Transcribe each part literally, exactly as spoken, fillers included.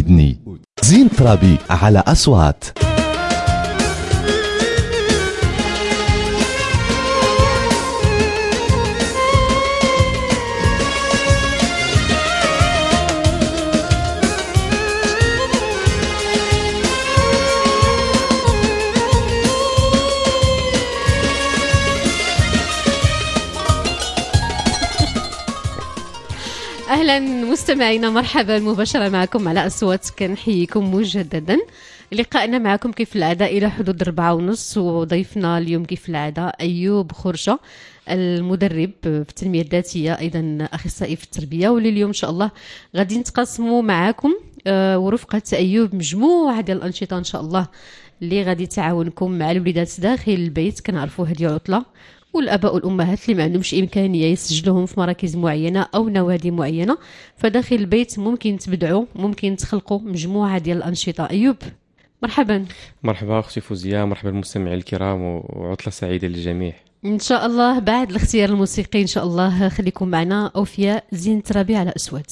ودني. زين ترابي على أصوات. أهلا مستمعينا، مرحبا مباشرة معكم على أصوات. كنحييكم مجددا. لقاءنا معكم كيف العادة إلى حدود أربعة ونص، وضيفنا اليوم كيف العادة أيوب خرشة، المدرب في التنمية الذاتية، أيضا أخصائي في التربية. واللي اليوم إن شاء الله غادي نتقاسموا معكم ورفقة أيوب مجموعة ديال الأنشطة إن شاء الله اللي غادي تعاونكم مع الوليدات داخل البيت. كنعرفوا هذه عطلة، والاباء والامهات اللي ما عندهمش امكانيه يسجلوهم في مراكز معينه او نوادي معينه، فداخل البيت ممكن تبدعوا، ممكن تخلقوا مجموعه ديال الانشطه. ايوب مرحبا. مرحبا اختي فوزيه، مرحبا بالمستمعين الكرام، وعطله سعيده للجميع ان شاء الله. بعد الاختيار الموسيقي ان شاء الله خليكم معنا. اوفياء زين ترابي على أصوات.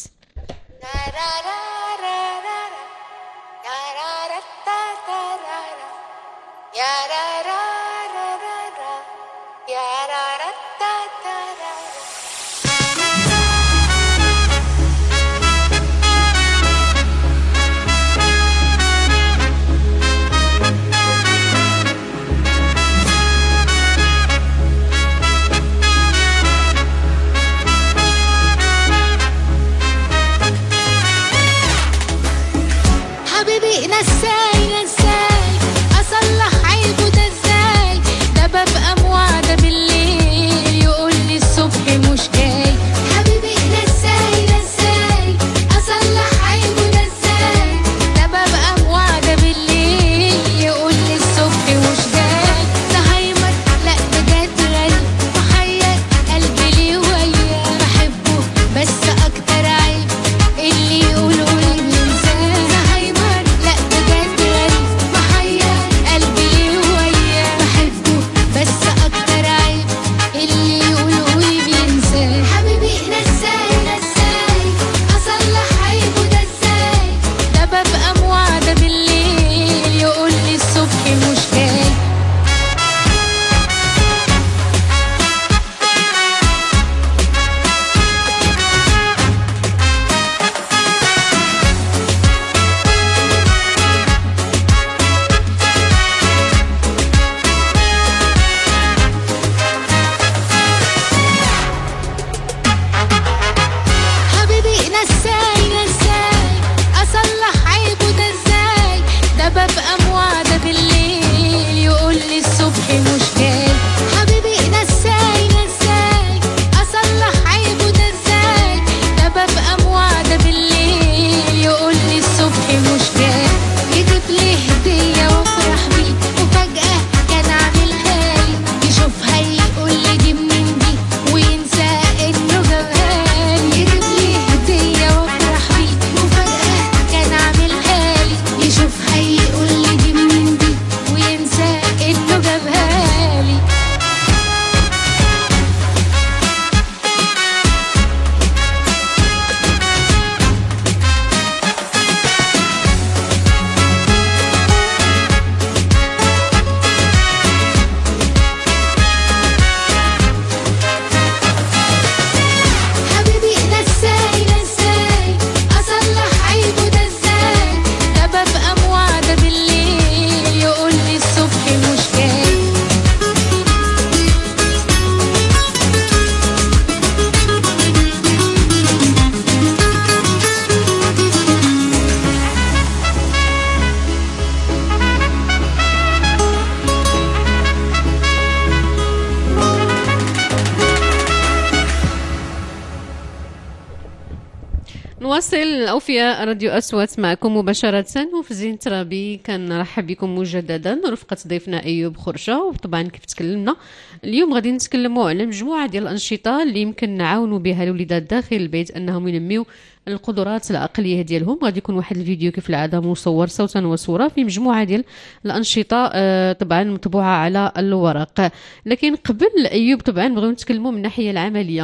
نواصل أوفياء راديو أصوات معكم مباشرة وفي زين ترابي. كنرحب بكم مجددا رفقة ضيفنا أيوب خرشة. وطبعا كيف تكلمنا اليوم غادي نتكلموا على مجموعة ديال الأنشطة اللي يمكن نعاونوا بها الوليدات داخل البيت أنهم ينميو القدرات العقليه ديالهم. غادي يكون واحد الفيديو كيف العاده مصور صوتا وصوره في مجموعه ديال الانشطه آه طبعا مطبوعه على الورق. لكن قبل ايوب طبعا بغيو نتكلموا من الناحيه العمليه.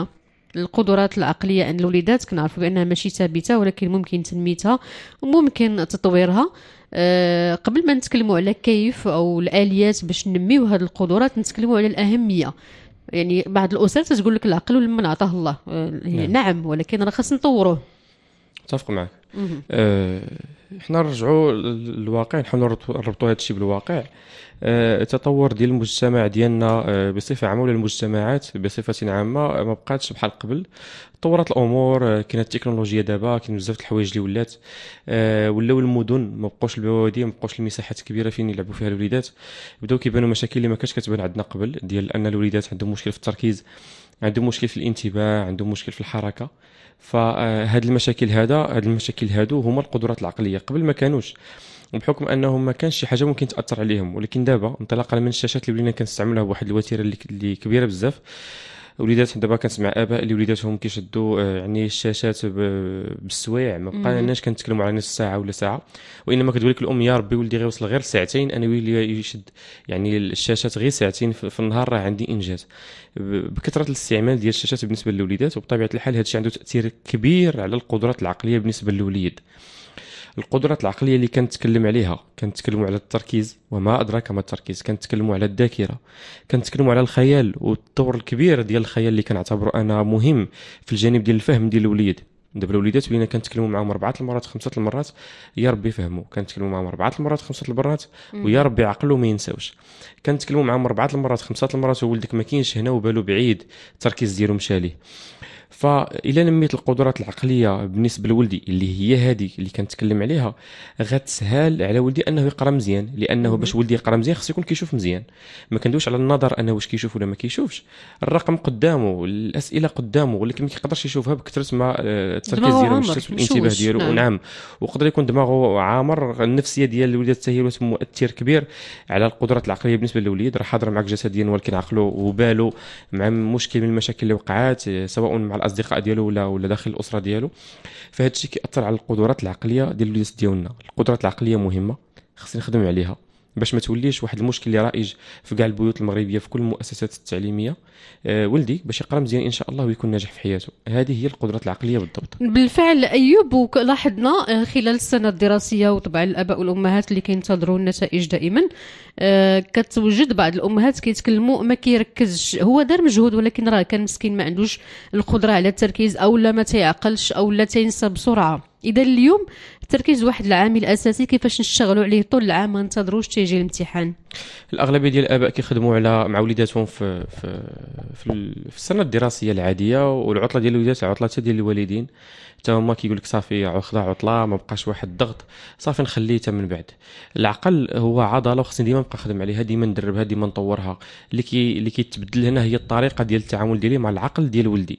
القدرات العقليه عند الوليدات كنعرفوا بانها ماشي ثابته، ولكن ممكن تنميتها وممكن تطويرها. أه قبل ما نتكلموا على كيف او الاليات باش ننميو هذه القدرات، نتكلموا على الاهميه. يعني بعض الاسر تقول لك العقل لمن عطاه الله، أه نعم. نعم ولكن راه خاص نطوروه. اتفق معك. أه احنا نرجعوا للواقع، نحاولوا نربطوا هذا الشيء بالواقع. أه التطور ديال المجتمع ديالنا أه بصفه عامه ولا المجتمعات بصفه عامه ما بقاتش بحال قبل. تطورت الامور، أه كاينه التكنولوجيا دابا، كاين بزاف د الحوايج اللي ولات. أه ولاو المدن ما بقاوش البوادي، ما بقاوش المساحات كبيره فين يلعبوا فيها الوليدات. بداو كيبانوا مشاكل اللي ما كانتش كتبان عندنا قبل، ديال ان الوليدات عندهم مشكل في التركيز، عندهم مشكل في الانتباه، عندهم مشكل في الحركه. فهاد المشاكل هذا هاد المشاكل هادو هما القدرات العقليه. قبل ما كانوش، بحكم انهم ما كانش شي حاجه ممكن تاثر عليهم. ولكن دابا انطلاقا من الشاشات اللي ولينا كنستعملوها بواحد الوتيره اللي, اللي كبيره بزاف، وليدات دابا كنسمع اباء اللي وليداتهم كيشدوا يعني الشاشات بالسوايع. ما بقيناش كنتكلموا على نص ساعه ولا ساعه، وانما كتقول لك الام يا ربي ولدي غيوصل غير ساعتين، انا ولي يشد يعني الشاشات غير ساعتين في النهار، راه عندي انجاز. بكثره الاستعمال ديال الشاشات بالنسبه للوليدات، وبطبيعه الحال هذا الشيء عنده تاثير كبير على القدرات العقليه بالنسبه للوليد. القدرات العقليه اللي كنتكلم عليها، كنتكلموا على التركيز وما ادراك ما التركيز، كنتكلموا على الذاكره، كنتكلموا على الخيال والطور الكبير ديال الخيال اللي كنعتبره انا مهم في الجانب ديال الفهم ديال الوليد. دابا الوليدات ولينا كنتكلموا معاهم اربعه المرات خمسه المرات يا ربي فهموا، كنتكلموا معاهم اربعه المرات خمسه المرات ويا ربي عقلوا ما ينساوش. كنتكلموا معاهم اربعه المرات خمسه المرات وولدك ما كاينش هنا وبالو بعيد، التركيز ديالو مشى ليه. فإلا نميت القدرات العقليه بالنسبه لولدي اللي هي هذه اللي كنتكلم عليها، غتسهل على ولدي انه يقرا مزيان، لانه باش ولدي يقرا مزيان خص يكون كيشوف مزيان. ما كندويش على النظر انه واش كيشوف ولا ما كيشوفش، الرقم قدامه، الاسئله قدامه، ولكن ما كيقدرش يشوفها بكثره ما التركيز ديالو مشتت والانتباه ديالو. نعم. نعم ويقدر يكون دماغه عامر. النفسيه ديال الوليدات حتى هي مؤثر كبير على القدرات العقليه بالنسبه للوليد. راه حاضر معك جسديا ولكن عقله وباله مع مشكل من المشاكل اللي وقعات، سواء مع الاصدقاء ديالو ولا ولا داخل الاسره ديالو. فهاد الشيء كيأثر على القدرات العقليه ديال الوليدات ديالنا. القدرات العقليه مهمه، خصنا نخدم عليها باش ما توليش واحد المشكل اللي رائج في كاع البيوت المغربيه في كل المؤسسات التعليميه. أه ولدي باش يقرا مزيان ان شاء الله ويكون ناجح في حياته. هذه هي القدرات العقليه بالضبط. بالفعل ايوب، ولاحظنا خلال السنه الدراسيه وطبعا الاباء والامهات اللي كينتظروا النتائج دائما، أه كتوجد بعض الامهات كيتكلموا ما كيركزش، هو دار مجهود ولكن راه كان مسكين ما عندوش القدره على التركيز، او لا ما تيعقلش، او لا تينسى بسرعه. اذا اليوم التركيز واحد العامل اساسي، كيفاش نشتغلوا عليه طول العام ما ننتظروش تيجي الامتحان. الاغلبيه ديال الاباء كيخدموا على مع وليداتهم في في في, في السنه الدراسيه العاديه، والعطله ديال الوليدات العطله ديال الوالدين حتى هما كيقول لك صافي خدا عطله، ما بقاش واحد الضغط، صافي نخليه حتى من بعد. العقل هو عضله وخصني ديما نبقى نخدم عليها، ديما ندربها، ديما نطورها. اللي كي اللي كيتبدل هنا هي الطريقه ديال التعامل ديالي مع العقل ديال ولدي.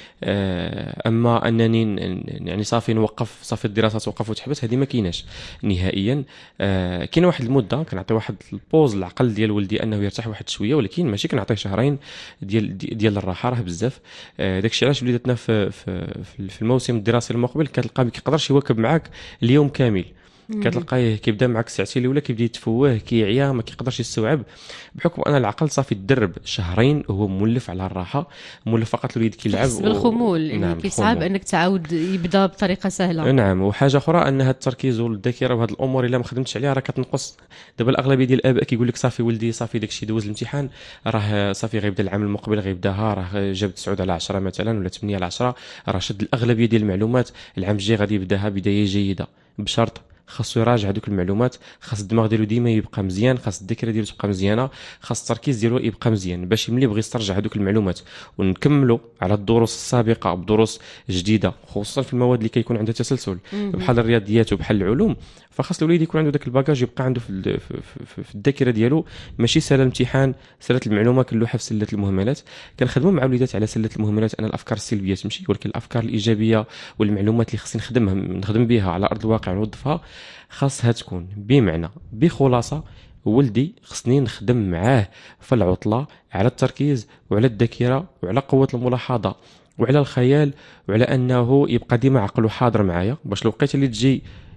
اما انني يعني صافي نوقف، صافي الدراسه توقف وتحبس، هذه ما كايناش نهائيا. آه كاين واحد المده كنعطي واحد البوز للعقل ديال ولدي انه يرتاح واحد شويه، ولكن ماشي كنعطيه شهرين ديال ديال الراحه، راه بزاف. آه داكشي علاش وليداتنا في في في الموسم الدراسي المقبل كتلقى ما كيقدرش يواكب معاك اليوم كامل، كتلقاه كيبدا معك الساعتين الاولى كيبدا يتفوه، كيعيا، ما كيقدرش يستوعب، بحكم ان العقل صافي تدرب شهرين هو مولف على الراحه، مولف فقط الوليد كيلعب و... بالخمول. يعني نعم كيصعب انك تعاود يبدا بطريقه سهله. نعم. وحاجه اخرى ان هذا التركيز والذاكره وهاد الامور الا ما خدمتش عليها راه كتنقص. دابا الاغلبيه ديال الاباء كيقول لك صافي ولدي صافي داكشي دوز الامتحان، راه صافي غيبدا العام المقبل غيبداها، راه جاب تسعة على عشرة مثلا ولا ثمانية على عشرة، راه شد الاغلبيه ديال المعلومات، العام الجاي غادي يبداها بدايه جيده، بشرط خاصو يراجع هذوك المعلومات، خاص الدماغ ديالو ديما يبقى مزيان، خاص الذاكره ديالو تبقى مزيانه، خاص التركيز ديالو يبقى مزيان باش ملي بغى يسترجع هذوك المعلومات. ونكملوا على الدروس السابقه بدروس جديده، خصوصا في المواد اللي كيكون عندها تسلسل بحال الرياضيات وبحال العلوم. فخاص الوليد يكون عنده داك الباكاج يبقى عنده في في, في, في الذاكره ديالو، ماشي ساله الامتحان ساله المعلومه كنلوحها في سله المهملات. كنخدموا مع الوليدات على سله المهملات ان الافكار السلبيه تمشي، ولكن الافكار الايجابيه والمعلومات اللي خصني نخدمها نخدم بها على ارض الواقع ونوظفها خاصها تكون بمعنى بخلاصه. ولدي خصني نخدم معاه في العطله على التركيز وعلى الذاكره وعلى قوه الملاحظه وعلى الخيال، وعلى انه يبقى ديما عقله حاضر معايا، باش الوقيته اللي تجي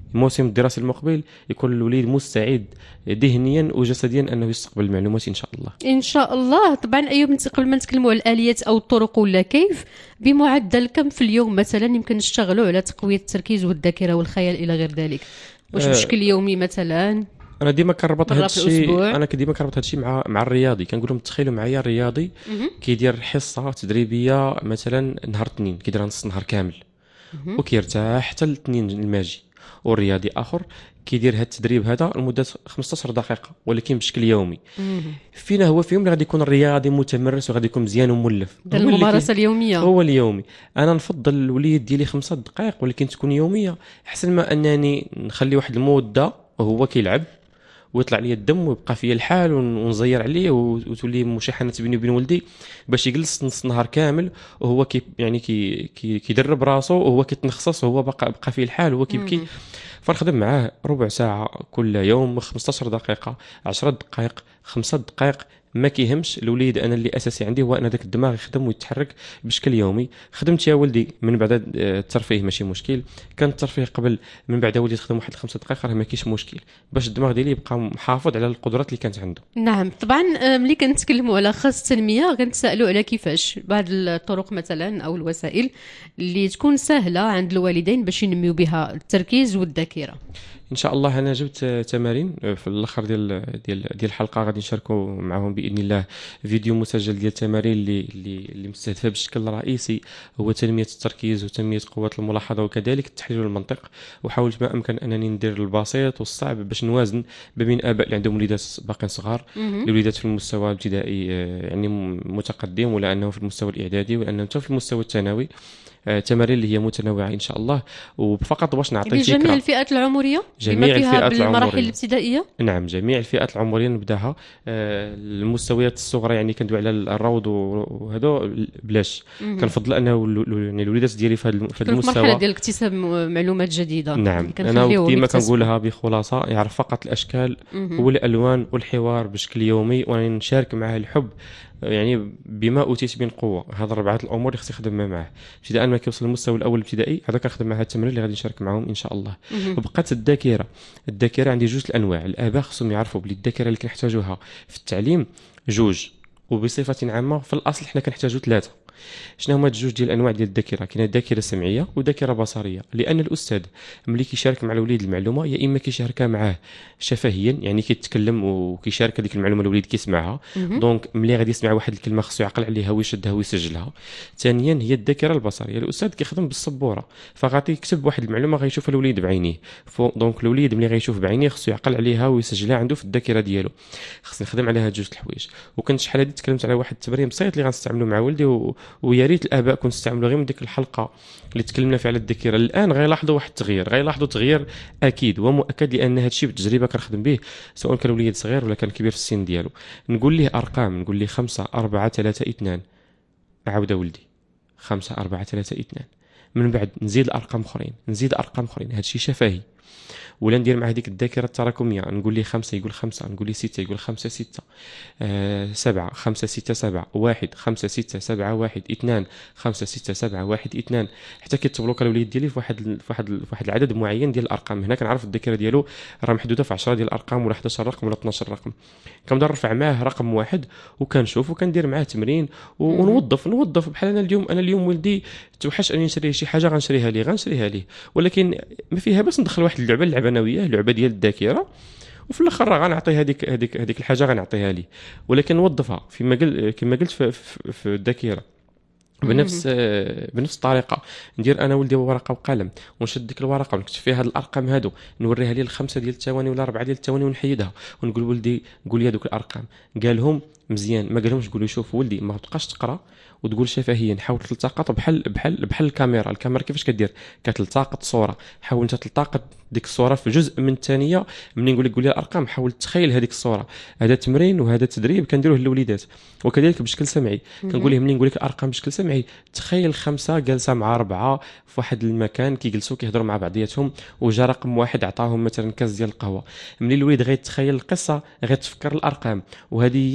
الموسم الدراسي المقبل يكون الوليد مستعد ذهنيا وجسديا انه يستقبل المعلومات ان شاء الله. ان شاء الله. طبعا ايوب، قبل ما نتكلموا على الاليات او الطرق ولا كيف، بمعدل كم في اليوم مثلا يمكن نشتغلوا على تقويه التركيز والذاكره والخيال الى غير ذلك؟ واش آه بشكل يومي مثلا؟ انا ديما كنربط مرة هذا في الشيء الأسبوع؟ انا ديما كنربط هذا الشيء مع مع الرياضي. كنقول لهم تخيلوا معايا الرياضي كيدير حصه تدريبيه مثلا نهار الاثنين، كيدير نص نهار كامل وكيرتاح حتى الاثنين الماجي، والرياضي اخر كيدير هذا التدريب هذا لمده خمسطاش دقيقه ولكن بشكل يومي. فينا هو فيهم اللي غادي يكون الرياضي متمرس وغادي يكون مزيان ومولف، ديال هو اللي الممارسه كي- اليوميه. هو اليومي. انا نفضل الوليد ديالي خمسة دقائق ولكن تكون يوميه، احسن ما انني نخلي واحد المده وهو كيلعب ويطلع لي الدم ويبقى فيا الحال ون- ونزير عليه وتولي مشاحنه بيني وبين ولدي باش يجلس نص نهار كامل وهو كي يعني كي كي كيدرب راسو وهو كيتنخصص وهو بقى بقى فيه الحال وهو كيبكي. فنخدم معاه ربع ساعه كل يوم، خمسطاش دقيقه، عشرة دقائق، خمسة دقائق، ما كيهمش. الوليد انا اللي اساسي عندي هو ان داك الدماغ يخدم ويتحرك بشكل يومي. خدمت يا ولدي من بعد الترفيه ماشي مشكل، كان الترفيه قبل من بعد ولدي تخدم واحد خمسة دقائق راه ما كاينش مشكل باش الدماغ ديالي يبقى محافظ على القدرات اللي كانت عنده. نعم طبعا. آه، ملي كنتكلموا على خاص التنميه كنتسالوا على كيفاش بعض الطرق مثلا او الوسائل اللي تكون سهله عند الوالدين باش ينميو بها التركيز والذاكره. ان شاء الله انا جبت تمارين في الاخر ديال ديال ديال الحلقه غادي نشاركوا معهم باذن الله فيديو مسجل ديال التمارين اللي اللي اللي مستهدفه بشكل رئيسي هو تنميه التركيز وتنميه قوه الملاحظه وكذلك التحليل والمنطق. وحاولت ما امكن انني ندير البسيط والصعب باش نوازن ما بين اباء اللي عندهم وليدات باقين صغار، الوليدات في المستوى الابتدائي يعني متقدم، ولا انهم في المستوى الاعدادي، ولا انهم في المستوى الثانوي. تمارين اللي هي متنوعه ان شاء الله، وفقط باش نعطي فكره لجميع الفئات العمريه جميع بما فيها الفئات بالمراحل العمرية. الابتدائيه. نعم جميع الفئات العمريه نبداها. آه، المستويات الصغرى يعني كندوي على الروض وهذا بلاش. كنفضل انه يعني الوليدات ديالي في هذا في المستوى المرحله ديال اكتساب معلومات جديده. نعم انا كنخليوهم ديما يكتسبوا. كنقولها بخلاصه، يعرف فقط الاشكال والالوان والحوار بشكل يومي، ونشارك معه الحب يعني بما اوتيت من قوه. هذا ربعه الامور اللي خصني نخدم معاه ابتداء ما كيوصل للمستوى الاول الابتدائي. هذا كنخدم معاه التمرين اللي غادي نشارك معاهم ان شاء الله. وبقات الذاكره. الذاكره عندي جوج الانواع. الاباء خصهم يعرفوا بلي الذاكره اللي كنحتاجوها في التعليم جوج، وبصفه عامه في الاصل حنا كنحتاجو ثلاثه. شنو هما الجوج ديال الانواع ديال الذاكره؟ كاينه ذاكره سمعيه وذاكره بصريه. لان الاستاذ ملي كيشارك مع الوليد المعلومه يا اما كيشاركها معاه شفهيا يعني كيتكلم وكيشارك هذيك المعلومه الوليد كيسمعها، دونك ملي غادي يسمع واحد الكلمه خصو يعقل عليها ويشدها ويسجلها. ثانيا هي الذاكره البصريه. الاستاذ كيخدم بالسبوره فغادي يكتب واحد المعلومه غيشوفها الوليد بعينيه، دونك الوليد ملي غيشوف بعينيه خصو يعقل عليها ويسجلها عنده في الذاكره ديالو. خصني نخدم على هاد جوج الحوايج. وكنت شحال هادي تكلمت على واحد التمرين بسيط اللي غنستعملو مع ولدي و... ويا ريت الاباء كنت استعملوا غير من ديك الحلقه اللي تكلمنا فيها على الذاكره. الان غيلاحظوا واحد التغيير، غيلاحظوا تغيير اكيد ومؤكد لان هذا الشيء بالتجربه كنخدم به سواء كان وليد صغير ولا كان كبير في السن ديالو. نقول ليه ارقام، نقول ليه خمسة أربعة ثلاثة اثنان، عاود ولدي خمسة أربعة ثلاثة اثنان، من بعد نزيد الارقام اخرين، نزيد ارقام اخرين. هذا الشيء شفهي. ولا ندير مع هذيك الذاكره التراكميه، نقول لي خمسة يقول خمسة، نقول لي ستة يقول خمسة ستة، آه سبعة خمسة ستة سبعة، واحد خمسة ستة سبعة واحد، اثنان خمسة ستة سبعة واحد اثنان، حتى كيتبلوكا الوليد ديالي في واحد في واحد في واحد العدد معين ديال الارقام. هنا كنعرف الذاكره ديالو راه محدوده في عشرة ديال الارقام ولا حداش رقم ولا اثناش رقم. كنبدا نرفع معاه رقم واحد وكنشوف وكندير معاه تمرين ونوظف نوظف بحال انا اليوم انا اليوم ولدي توحش اني نشري شي حاجه غنشريها ليه غنشريها ليه، ولكن ما فيها بس ندخل واحد اللعبه اللعبه انا وياه اللعبه ديال الذاكره، وفي الاخر راه غنعطي هذيك هذيك هذيك الحاجه غنعطيها ليه، ولكن نوظفها فيما قل كما قلت في, في, في الذاكره بنفس بنفس الطريقه. ندير انا ولدي ورقه وقلم ونشد ديك الورقه ونكتب فيها هاد الارقام هادو، نوريها ليه الخمسه ديال الثواني ولا اربعه ديال الثواني ونحيدها ونقول ولدي قول لي هذوك الارقام، قالهم مزيان ما قالهمش قول له شوف ولدي ما تبقاش تقرا وتقول شفهيا، حاول تلتقط بحال بحال بحال الكاميرا. الكاميرا كيفاش كدير؟ كتلتقط صوره، حاول انت تلتقط ديك الصوره في جزء من الثانيه. ملي نقول لك قول لي الارقام حاول تخيل هذيك الصوره. هذا تمرين وهذا تدريب كنديروه للوليدات. وكذلك بشكل سمعي كنقول لهم ملي نقول لك الارقام بشكل سمعي تخيل خمسه جالسه مع اربعه في واحد المكان كيجلسوا كيهضروا مع بعضياتهم وجا رقم واحد عطاهم مثلا كاس ديال القهوه. ملي الوليد غيتخيل القصه غيتفكر الارقام، وهذه هي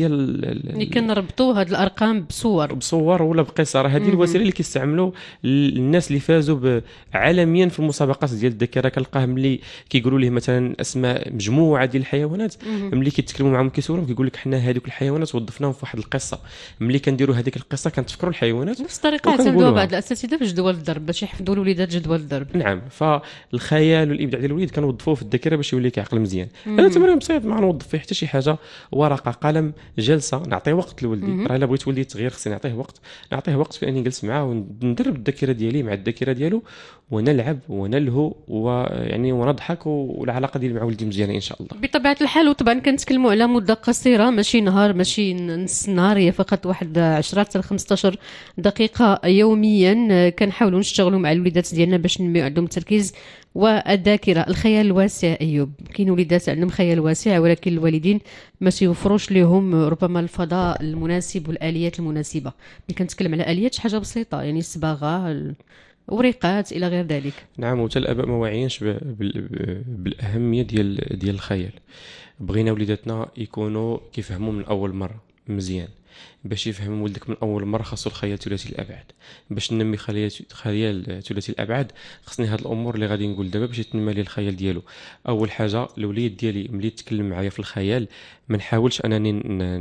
اللي كنربطوا هاد الارقام بصور بصور ولا بقصه. راه هذه الوسيله اللي كيستعملوا الناس اللي فازوا عالميا في المسابقات ديال الذاكره. كنلقاه ملي كيقولوا ليه مثلا اسماء مجموعه ديال الحيوانات، ملي كيتكلموا معاهم كيسولهم كيقول لك حنا هذوك الحيوانات وظفناهم في واحد القصه، ملي كنديروا هذيك القصه كنتفكروا الحيوانات. نفس الطريقه اعتمدوها بعض الاساتذه في جدول الضرب باش يحفظوا الوليدات جدول الضرب. نعم، فالخيال والابداع ديال الوليد كنوظفوه في الذاكره باش يولي كيعقل مزيان. انا تمرين بسيط ما نوظف فيه حتى شي حاجه، ورقه قلم جلسه، نعطيه وقت لولدي. راه الا بغيت ولدي يتغير خصني نعطيه وقت، نعطيه وقت في اني نجلس معاه وندرب الذاكره ديالي مع الذاكره ديالو، ونلعب ونلهو ويعني ونضحك، والعلاقه ديالي مع ولدي مزيانه ان شاء الله. بطبيعه الحال، وطبعا كنتكلموا على مده قصيره، ماشي نهار ماشي نص نهار، هي فقط واحد عشرة حتى خمسطاش دقيقه يوميا. كنحاولوا نشتغلوا مع الوليدات ديالنا باش ننميو عندهم التركيز والذاكره. الخيال الواسع ايوب، كاين وليدات عندهم خيال واسع ولكن الوالدين ما سيوفروش لهم ربما الفضاء المناسب والاليات المناسبه. ملي كنتكلم على اليات شي حاجه بسيطه، يعني الصباغه، ورقات الى غير ذلك. نعم، وحتى الاباء ما واعيينش بالاهميه ديال ديال الخيال. بغينا وليداتنا يكونوا كيفهموا من اول مره مزيان. باش يفهم ولدك من اول مره خاصو الخيال ثلاثي الابعاد. باش ننمي خيال خيال ثلاثي الابعاد خصني هاد الامور اللي غادي نقول دابا باش يتنمى لي الخيال ديالو. اول حاجه الوليد ديالي ملي يتكلم معايا في الخيال ما نحاولش انني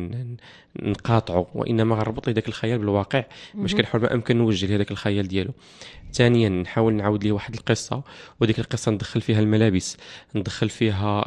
نقاطعه، وانما غنربط ليه داك الخيال بالواقع باش كنحاول ما امكن نوجه ليه داك الخيال ديالو. ثانيا نحاول نعاود ليه واحد القصه، وديك القصه ندخل فيها الملابس، ندخل فيها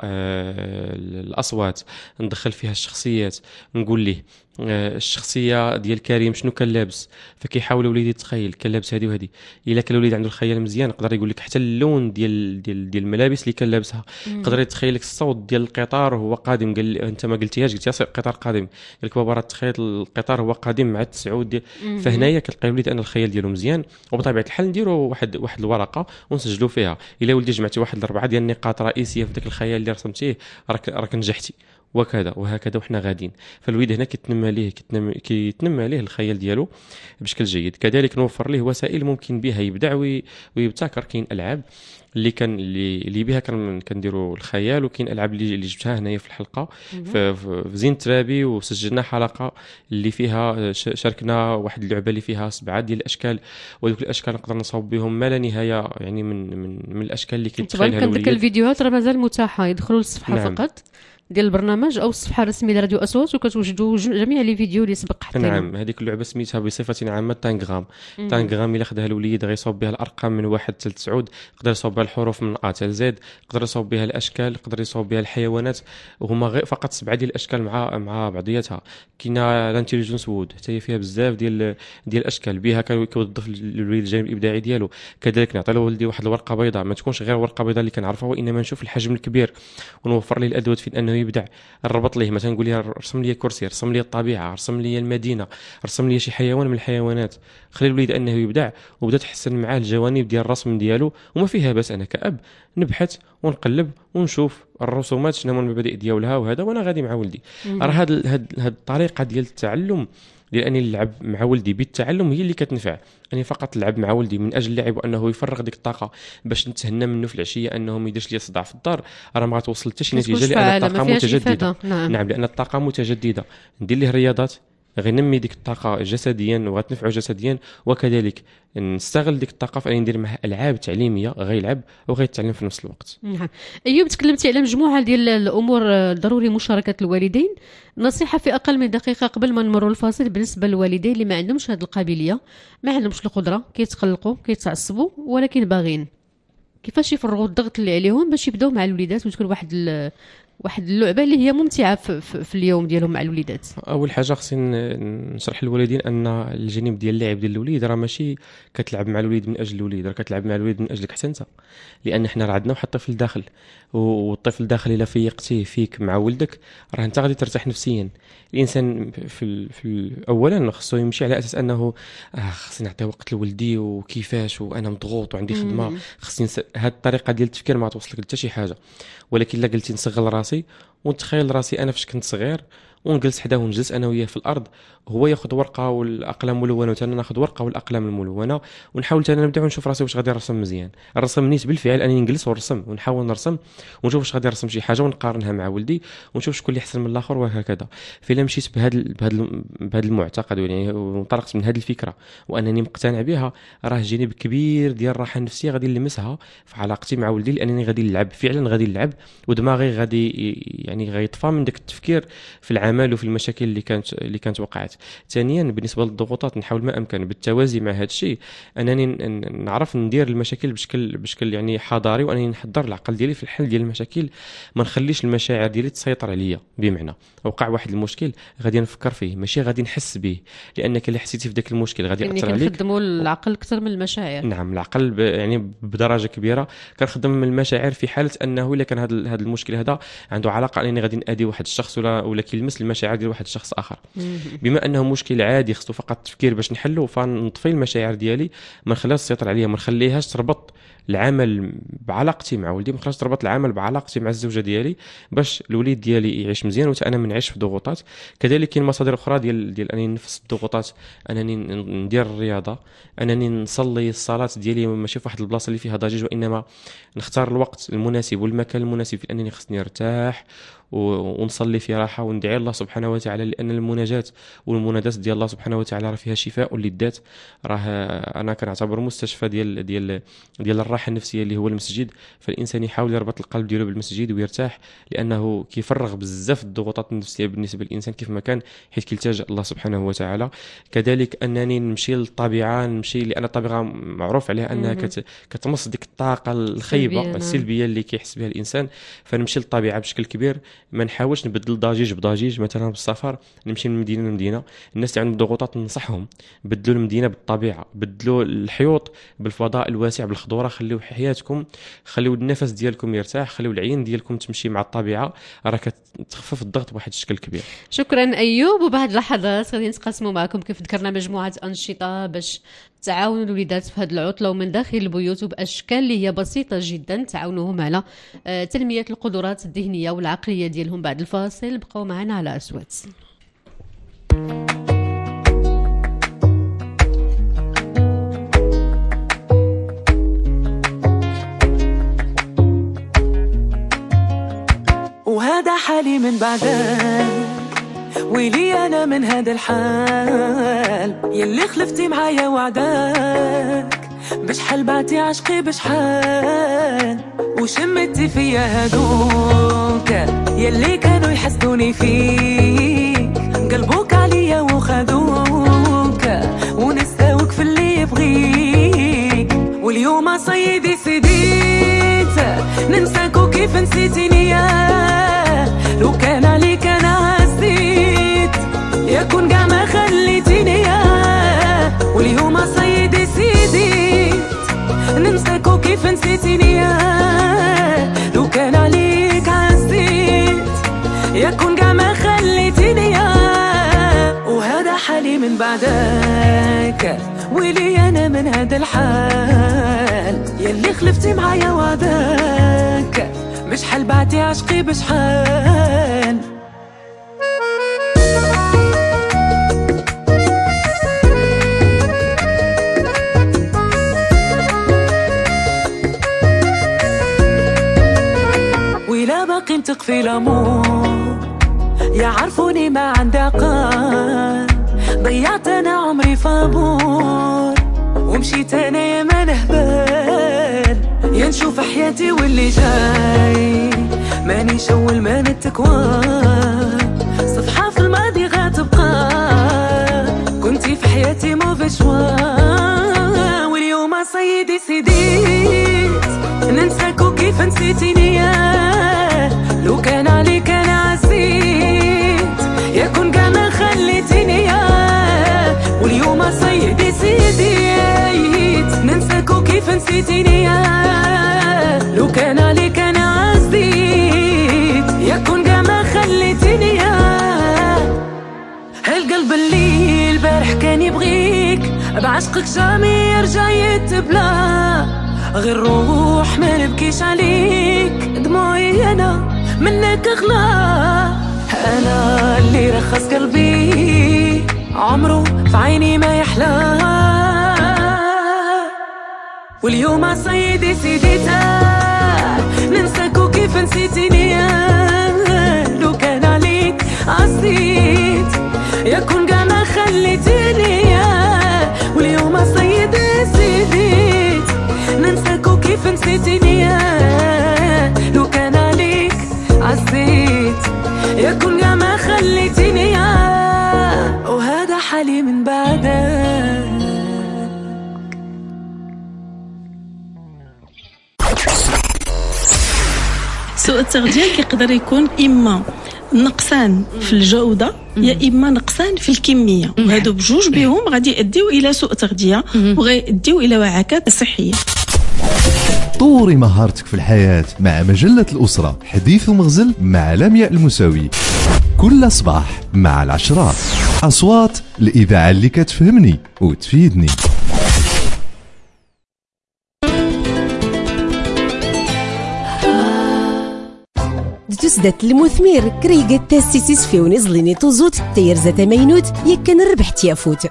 آه الاصوات، ندخل فيها الشخصيات. نقول ليه آه الشخصيه ديال كريم شنو كان لابس، فكيحاول وليدي يتخيل كان لابس هذه وهذه. الا كان الوليد عنده الخيال مزيان يقدر يقول لك حتى اللون ديال ديال ديال الملابس اللي كان لابسها، يقدر يتخيل لك الصوت ديال القطار وهو قادم. قال انت ما قلتيهاش، قلتي القطار قادم، قال لك بابا راه تخيل القطار هو قادم مع التسعود ديال. فهنايا كتلقى الوليد ان الخيال ديالو مزيان. وبطبيعه الحال نديروا واحد واحد الورقه ونسجلوا فيها. الا ولدي جمعتي واحد الاربعه ديال النقاط رئيسيه في ذاك الخيال اللي رسمتيه راك راك نجحتي، وكذا وهكذا وحنا غاديين. فالوليد هنا كيتنمى ليه كيتنمى كيتنمى ليه الخيال ديالو بشكل جيد. كذلك نوفر ليه وسائل ممكن بها يبدع ويبتكر. كاين العاب اللي كان اللي, اللي بها كان كنديروا الخيال، وكاين العاب اللي, اللي جبتها هنايا في الحلقه في, في زين ترابي، وسجلنا حلقه اللي فيها شاركنا واحد اللعبه اللي فيها سبعه ديال الاشكال، وذوك الاشكال نقدر نصاوب بهم ما لا نهايه، يعني من من من الاشكال اللي كيتخيلها الوليد. كنديك الفيديوهات راه مازال متاحه، يدخلوا للصفحه نعم. فقط ديال البرنامج او الصفحه الرسميه لراديو اصوات، وكتوجدوا جميع لي فيديو اللي سبق حطينا. نعم، هذيك اللعبه سميتها بصفه عامه تانغرام. تانغرام الا خداها الوليد غيصاوب بها الارقام من واحد حتى تسعود، يقدر يصاوب بها الحروف من ا حتى زد، يقدر يصاوب بها الاشكال، يقدر يصاوب بها الحيوانات، وهما غير فقط سبعه ديال الاشكال مع مع بعضياتها. كاينه لانتيليجنس وود حتى هي فيها بزاف ديال ديال الاشكال، بها كيوظف الوليد الجانب الابداعي ديالو. كذلك نعطي لولدي واحد الورقه بيضاء، ما تكونش غير ورقه بيضاء اللي كنعرفها، وانما نشوف الحجم الكبير ونوفر ليه الادوات في انه يبدع. ربط ليه مثلا نقول ليه رسم لي كرسي، رسم لي الطبيعه، رسم لي المدينه، رسم لي شي حيوان من الحيوانات. خلي الوليد انه يبدع، وبدا تحسن معاه الجوانب ديال الرسم ديالو. وما فيها بس انا كأب نبحث ونقلب ونشوف الرسومات شنو هما المبادئ ديالها وهذا، وانا غادي مع ولدي. راه هاد هاد هاد الطريقه ديال التعلم ديال اني نلعب مع ولدي بالتعلم هي اللي كتنفع. اني فقط نلعب مع ولدي من اجل اللعب وانه يفرغ ديك الطاقه باش نتهنى منه في العشيه انه ما يديرش لي صداع في الدار، راه ما غتوصل حتى شي نتيجه، لان الطاقه متجدده. نعم. نعم، لان الطاقه متجدده. ندير ليه رياضات غينمي ديك الطاقه جسديا وغتنفعه جسديا، وكذلك نستغل ديك الطاقه في اني ندير معه العاب تعليميه غيلعب وغيتعلم في نفس الوقت. نعم. ايوب، تكلمتي على مجموعه ديال الامور ضروري مشاركه الوالدين. نصيحه في اقل من دقيقه قبل ما نمروا الفاصل بالنسبه للوالدين اللي ما عندهمش هذه القابليه، ما عندهمش القدره، كيتقلقوا كيتعصبوا ولكن باغين، كيفاش يفرغوا الضغط اللي عليهم باش يبداو مع الوليدات وتكون واحد ال... واحد اللعبه اللي هي ممتعه في, في, في اليوم ديالهم مع الوليدات؟ اول حاجه خصني نشرح للوالدين ان الجانب ديال اللعب ديال الوليد راه ماشي كتلعب مع الوليد من اجل الوليد، راه كتلعب مع الوليد من اجلك حتى انت، لان حنا راه عندنا واحد الطفل داخل، والطفل داخل الا فيقتيه فيك مع ولدك راه انت غادي ترتاح نفسيا. الانسان في, في اولا خصو يمشي على اساس انه آه خصني نعطي وقت لولدي وكيفاش وانا مضغوط وعندي خدمه، خصني نس... هاد الطريقه ديال التفكير ما توصلك حتى شي حاجه. ولكن الا قلتي نصغر راسي ونتخيل راسي انا فاش كنت صغير ونجلس حداه ونجلس انا وياه في الارض، هو ياخذ ورقه والاقلام الملونه وثاني ناخذ ورقه والاقلام الملونه، ونحاول ثاني نبدا ونشوف راسي واش غادي نرسم مزيان. الرسم نيت بالفعل انني نجلس ونرسم ونحاول نرسم ونشوف واش غادي نرسم شي حاجه ونقارنها مع ولدي ونشوف شكون اللي احسن من الاخر وهكذا. فإلا مشيت بهذا بهذا بهذا المعتقد يعني وانطلقت من هذه الفكره وانني مقتنع بها، راه جانب كبير ديال الراحه النفسيه غادي نلمسها في علاقتي مع ولدي، لانني غادي نلعب فعلا، غادي نلعب ودماغي غادي يعني غيطفى من داك التفكير في العمل وفي المشاكل اللي كانت اللي كانت وقعت. ثانيا بالنسبه للضغوطات نحاول ما امكن بالتوازي مع هذا الشيء، انني نعرف ندير المشاكل بشكل بشكل يعني حضاري، وانني نحضر العقل ديالي في الحل ديال المشاكل، ما نخليش المشاعر ديالي تسيطر عليا. بمعنى وقع واحد المشكل غادي نفكر فيه ماشي غادي نحس به، لانك الا حسيتي في ذاك المشكل غادي ياثر عليك. كنخدموا العقل اكثر من المشاعر. نعم العقل ب... يعني بدرجه كبيره كنخدم من المشاعر في حاله انه الا كان هذا هذا المشكل هذا عنده علاقه انني غادي نادي واحد الشخص ولا ولا كيلمس المشاعر ديال واحد الشخص اخر. بما انه مشكل عادي خصو فقط التفكير باش نحلو، فنطفي المشاعر ديالي، ما نخليهاش تسيطر عليا، ما نخليهاش تربط العمل بعلاقتي مع ولدي، ما نخليهاش تربط العمل بعلاقتي مع الزوجه ديالي باش الوليد ديالي يعيش مزيان وتا انا ما نعيش في ضغوطات. كذلك كاين مصادر اخرى ديال ديال انني نفس الضغوطات، انني ندير الرياضه، انني نصلي الصلاه ديالي ماشي في واحد البلاصه اللي فيها ضجيج، وانما نختار الوقت المناسب والمكان المناسب في انني خصني ارتاح ونصلي في راحه وندعي الله سبحانه وتعالى، لان المناجاه والمنادات ديال الله سبحانه وتعالى راه فيها شفاء للذات. راه انا كنعتبر مستشفى ديال ديال ديال الراحه النفسيه اللي هو المسجد، فالانسان يحاول يربط القلب ديالو بالمسجد ويرتاح، لانه كيفرغ بزاف الضغوطات النفسيه بالنسبه للانسان كيف ما كان، حيث كيلتجئ الله سبحانه وتعالى. كذلك انني نمشي للطبيعه، نمشي لان الطبيعه معروف عليها انها كت... كتمص ديك الطاقه الخيبه السلبيه, السلبية اللي كيحس بها الانسان. فنمشي للطبيعه بشكل كبير، ما نحاولش نبدل ضجيج بضجيج. مثلا بالسفر نمشي من مدينه لمدينه، الناس اللي عندهم ضغوطات ننصحهم بدلوا المدينه بالطبيعه، بدلوا الحيوط بالفضاء الواسع بالخضوره، خليو حياتكم، خليو النفس ديالكم يرتاح، خليو العين ديالكم تمشي مع الطبيعه، راه كتخفف الضغط بواحد الشكل كبير. شكرا ايوب. وبعد اللحظات غادي نتقاسموا معكم كيف ذكرنا مجموعه انشطه باش تعاونوا الوليدات في هذه العطله ومن داخل البيوت وباشكال اللي هي بسيطه جدا، تعاونوهم على تنميه القدرات الذهنيه والعقليه ديالهم. بعد الفاصل بقوا معنا على أصوات. وهذا حالي من بعدك، ويلي أنا من هذا الحال يلي خلفتي معايا وعدك، بشحال بعتي عشقي بشحال، وشمتي فيا هادوك يلي كانوا يحسدوني فيك، قلبوك عليا وخدوك ونساوك في اللي يبغيك. واليوم صيدي سديت ننساكو كيف نسيتيني، يا لو كان عليك انا عزيت يكون قاع ما خليتيني، يا واليوم صيدي سديت ننساكو كيف نسيتيني، يا لو كان عليك عزيت يكون قاع ما خليتيني، يا وهذا حالي من بعدك، ويلي انا من هذا الحال يلي خلفتي معايا وعدك، بشحال بعتي عشقي بشحال. ولا باقي نتق في الامور، يعرفوني ما عندي عقل، ضيعت انا عمري فابور، ومشيت انا يا ما نهبل، يا نشوف حياتي واللي جاي ماني شول ما نتكوى، صفحة في الماضي غتبقى، كنتي في حياتي مو بشوا، واليوم صيدي سديت ننساكو كيف نسيتيني، يا لو كان عليك انا عزيت يكون قاع ما خليتيني، يا واليوم صيدي سديت ننساكو كيف نسيتيني، يا لو كان عليك انا عزيت يكون قاع ما خليتيني، يا هالقلب اللي البارح كان يبغيك بعشقك جامي يرجع يتبلى، غير روح ما نبكيش عليك، دموعي انا منك اغلى، انا اللي رخص قلبي عمره في عيني ما يحلى، واليوم عصيدي سيديتها ننساك وكيف نسيتني، لو كان عليك عصيت يكون كاع ما خليتني، واليوم عصيدي سيديت ننساك وكيف نسيتني، لو كان عليك عصيت يكون كاع ما خليتني، وهذا حالي من بعدك. سوء التغذية كيقدر يكون إما نقصان في الجودة يا إما نقصان في الكمية، وهادو بجوج بهم غادي يؤديو إلى سوء تغذية وغيؤديو إلى وعكات صحية. طوري مهارتك في الحياة مع مجلة الأسرة، حديث ومغزل مع لمياء المساوي، كل صباح مع العشرات. أصوات الإذاعة اللي كتفهمني وتفيدني. تسدت المثمير كريقة تاسيسيس في ونزليني توزوت تير زات مينوت يكن ربح تيافوت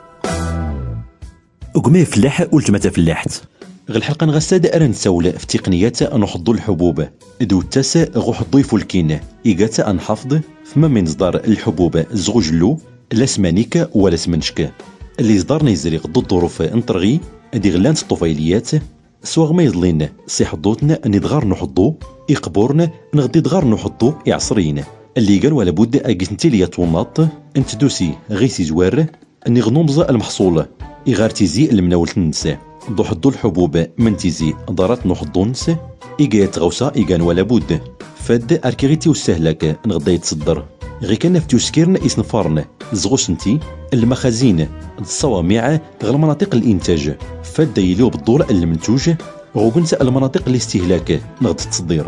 أقمي فلاح ولتمتا فلاحت غير الحلقة نغساد أرا نساول في تقنيات نحضو الحبوب دو التاسا غو حضو يفولكين إيقاتا أنحفظ فما من إصدار الحبوب زغجلو لا سمانيكا ولا سمنشكا اللي إصدار نيزري ضد ظروف انطرغي دي غلانت الطفيليات سواغ ما يظلين سي حضوتنا ندغار نحضو يقبورنا نغدي دغار نحضو يعصرين اللي قال ولا بد أجنتي لي طوناط انت دوسي غيسي زوار اني غنومز المحصول إغار تيزي المناول تنسى ضو حضو الحبوب من تيزي ضارات نحضو نسى إيقا يتغوصا إيقان ولا بد فاد أركيغيتي والسهلك نغدا يتصدر غي كان في تسكيرن إسنفارن زغوسنتي المخازين الصوامع غير مناطق الإنتاج فاد يليو بالدور المنتوج غوكنت المناطق الاستهلاك نغد التصدير.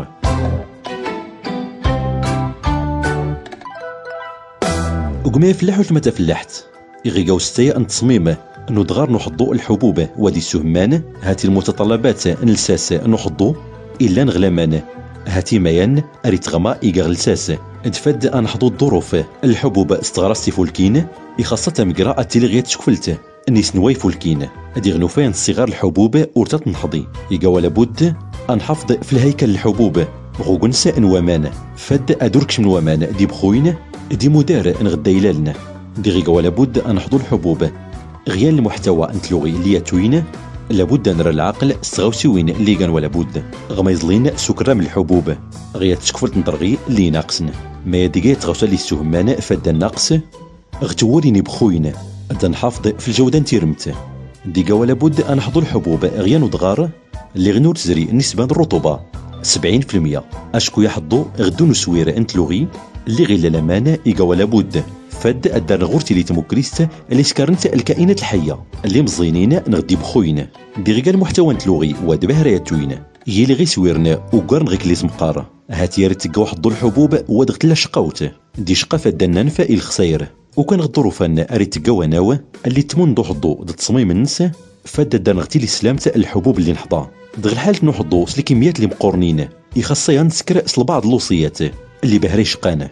وقمي فلاح وثمتا فلاحت يغيقاو ستايا ان تصميم انو دغار نحضو الحبوب وادي السهمان هاتي المتطلبات نلساس نحضو الا نغلامان هاتي ميان اريت غما إيقا غلساس دفاد انحضو الظروف الحبوب استغرستي فولكين يخاصة مقراءة تيليغيات شكفلته نيس نواي فولكين ادي غنوفين صغار الحبوب ورتات نحضي يقا ولا بد انحفظ في الهيكل الحبوب غوغنسا نوامان فاد ادوركش من وامان دي بخوين دي مدار نغدا يلالنا دي غيقا ولا بد انحضو الحبوب غيان المحتوى انتلوغي اللي توين لابد نرى العقل استغوسيوين اللي كان ولا بد غما يزلين سكر من الحبوب غيات تشكفلت نطرغي اللي ناقصنا ما يدقي تغوصا لي السهمان فاد الناقص غتوريني بخوين أدا نحافظ في الجودة نتيرمت ديقا ولا بد أنحضو الحبوب غيان ودغار اللي غنور تزري نسبة الرطوبة سبعين في المية أشكو يحضو غدو نسوير انتلوغي اللي غير للأمانة إيقا ولا بد فاد أدا نغورتي لي تموكريست اللي سكرنت الكائنات الحية اللي مزينين نغدي بخوين ديغا المحتوى نتلوغي ودبهر توين هي اللي غي سويرنا وقرن غيك ليز مقارة هات يا ريت تلقاو حضو الحبوب ودغت لا شقاوت دي شقا فادنا نفا الخساير وكان الظروفان اريت تقوى ناوى اللي تمون دو حضو د تصميم النساء فاد دانغتي لي سلامت الحبوب اللي نحضا دغ الحالة نحضو سلي كميات اللي مقورنين يخصيا نسكر سل بعض الوصيات اللي بهري شقانا.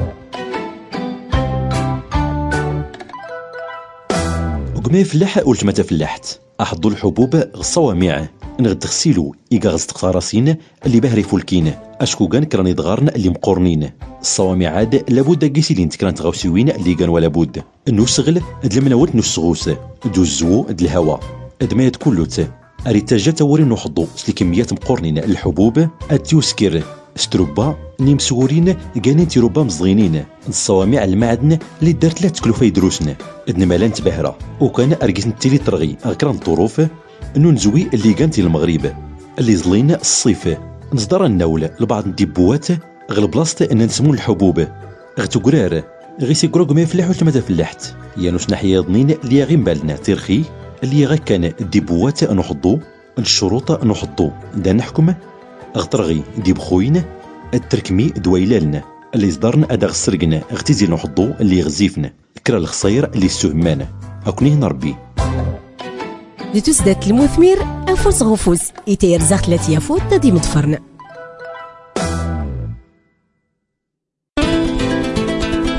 وقمي فلاح ولتمتا فلاحت احضو الحبوب الصوامع نغد غسيلو إيقا غز تقطاراسين اللي بهري فولكين أشكو كان كراني دغارن اللي مقورنين الصوامع عاد لابد قيسيلين تكران تغوسيوين اللي كان ولا بد نوسغل اد المناوت نوسغوس دوزو اد الهوا اد ما يتكلوت اريتاجا توري نوحضو سلي كميات مقورنين الحبوب اتيوسكر ستروبا نيمسورين كانين تيروبا مزغينين الصوامع المعدن اللي دارت لا تكلفه يدروسنا ادن مالان تبهرة وكان ارقيس نتيلي ترغي اكران الظروف انو نزوي اللي كانتي المغرب اللي زلينا الصيف نصدر النول لبعض الدبوات غير بلاصه ان نسمو الحبوب غتو قرار غي سيكروك ما يفلح وثمتا فلاحت يانوس ناحيه ضنين اللي غير بالنا ترخي اللي غا كان الدبوات نحضو الشروط نحضو دا نحكم غطرغي دي بخوين التركمي دويلالنا اللي صدرنا ادا غسرقنا اغتزي نحضو اللي غزيفنا كرا الخصير اللي السهمانه اكونيه نربي لتسدات المثمير أفوس غفوز إتير زاخت لاتي يفوت تدي مدفرن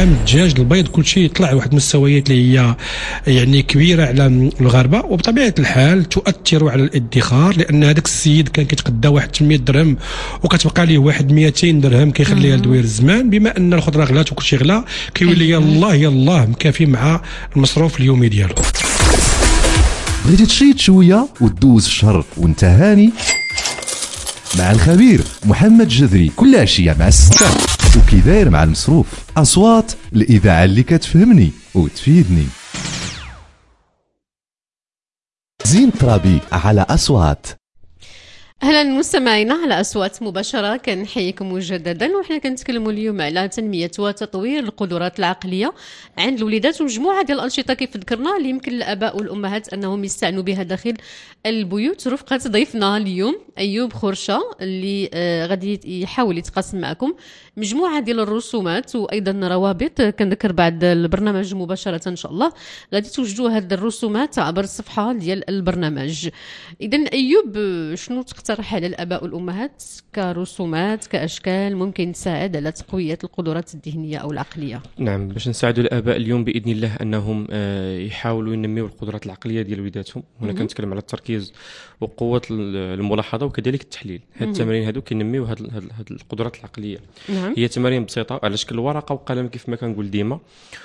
اللحم الدجاج البيض كل شيء يطلع واحد المستويات اللي هي يعني كبيره على المغاربه، وبطبيعه الحال تؤثر على الادخار، لان هذاك السيد كان كيتقدى واحد ثمانمائة درهم وكتبقى ليه واحد مئتين درهم كيخليها لدوير الزمان. بما ان الخضره غلات وكل شيء غلا كيولي يلاه يلاه مكافي مع المصروف اليومي ديالو. بغيتي تشيط شويه وتدوز الشهر وانت هاني مع الخبير محمد جذري كل عشيه مع الستة، وكي داير مع المصروف. اصوات الاذاعه اللي كتفهمني وتفيدني. زين ترابي على اصوات. اهلا مستمعينا على اصوات مباشره، كنحييكم مجددا. وحنا كنتكلموا اليوم على تنميه وتطوير القدرات العقليه عند الوليدات، ومجموعه ديال الانشطه كيف ذكرنا اللي يمكن الاباء والامهات انهم يستعنوا بها داخل البيوت. رفقه ضيفنا اليوم ايوب خرشه اللي آه غادي يحاول يتقاسم معكم مجموعه ديال الرسومات وايضا روابط. كنذكر بعد البرنامج مباشره ان شاء الله غادي توجدوا هذه الرسومات عبر الصفحه ديال البرنامج. اذا ايوب، شنو تقترح على الاباء والامهات كرسومات كاشكال ممكن تساعد على تقويه القدرات الذهنيه او العقليه؟ نعم، باش نساعدوا الاباء اليوم باذن الله انهم يحاولوا ينميوا القدرات العقليه ديال وليداتهم. هنا كنتكلم على التركيز وقوه الملاحظه وكذلك التحليل. هاد التمارين هادو كينميو هاد هاد القدرات العقليه. نعم. هي تمارين بسيطه على شكل ورقه وقلم كيف ما كنقول ديما،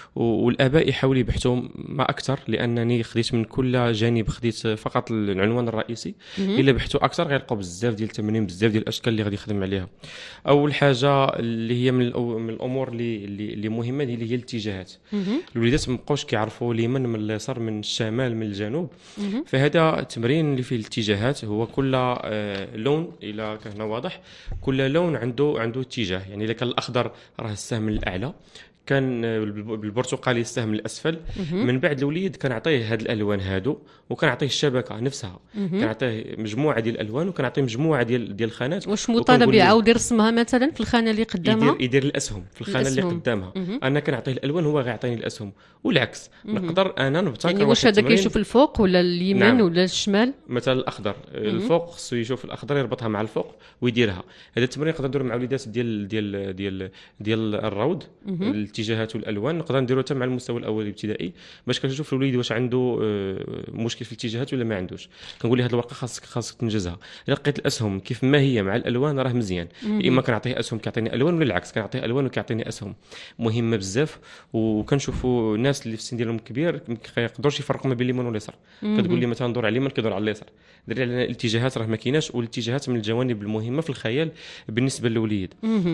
والاباء يحاولوا يبحثوا ما اكثر، لانني خديت من كل جانب خديت فقط العنوان الرئيسي. الا بحثوا اكثر غيلقاو بزاف ديال التمارين بزاف ديال الاشكال اللي غادي يخدم عليها. اول حاجه اللي هي من, من الامور اللي اللي مهمه اللي هي الاتجاهات. الوليدات ما بقاوش كيعرفوا اليمين من اليسار من الشمال من الجنوب، فهذا التمرين اللي فيه الاتجاهات هو كل آه لون الى كان واضح، كل لون عنده عنده اتجاه. يعني اذا كان الاخضر راه السهم الاعلى، كان بالبرتقالي السهم الاسفل. من بعد الوليد كنعطيه هاد الالوان هادو وكنعطيه الشبكه نفسها، كنعطيه مجموعه ديال الالوان وكنعطيه مجموعه ديال ديال الخانات. واش مطالب يعاود يرسمها مثلا في الخانه اللي قدامها؟ يدير يدير الاسهم في الخانه الأسهم. اللي قدامها. مه. انا كنعطيه الالوان هو غيعطيني الاسهم، والعكس. مه. نقدر انا نبتكر يعني واش هذا كيشوف الفوق ولا اليمين؟ نعم. ولا الشمال؟ مثلا الاخضر الفوق خصو يشوف الاخضر يربطها مع الفوق ويديرها. هذا التمرين نقدر نديرو مع وليدات ديال ديال ديال ديال الروض. الاتجاهات والالوان نقدر نديرو حتى مع المستوى الاول الابتدائي باش كنشوف الوليد واش عنده مشكل في الاتجاهات ولا ما عندوش. كنقول له هذه الورقه خاصك خاصك تنجزها. الا لقيت الاسهم كيف ما هي مع الالوان راه مزيان. يا اما كنعطيه اسهم كيعطيني الوان، ولا العكس كنعطيه الوان وكيعطيني اسهم. مهمه بزاف. وكنشوفوا الناس اللي في السن ديالهم كبير ما كيقدروش يفرقوا ما بين اليمين واليسار. كتقول لي مثلا دور على اليمين كيدور على اليسار. دري على الاتجاهات راه ما كايناش، والاتجاهات من الجوانب المهمه في الخيال بالنسبه للوليد.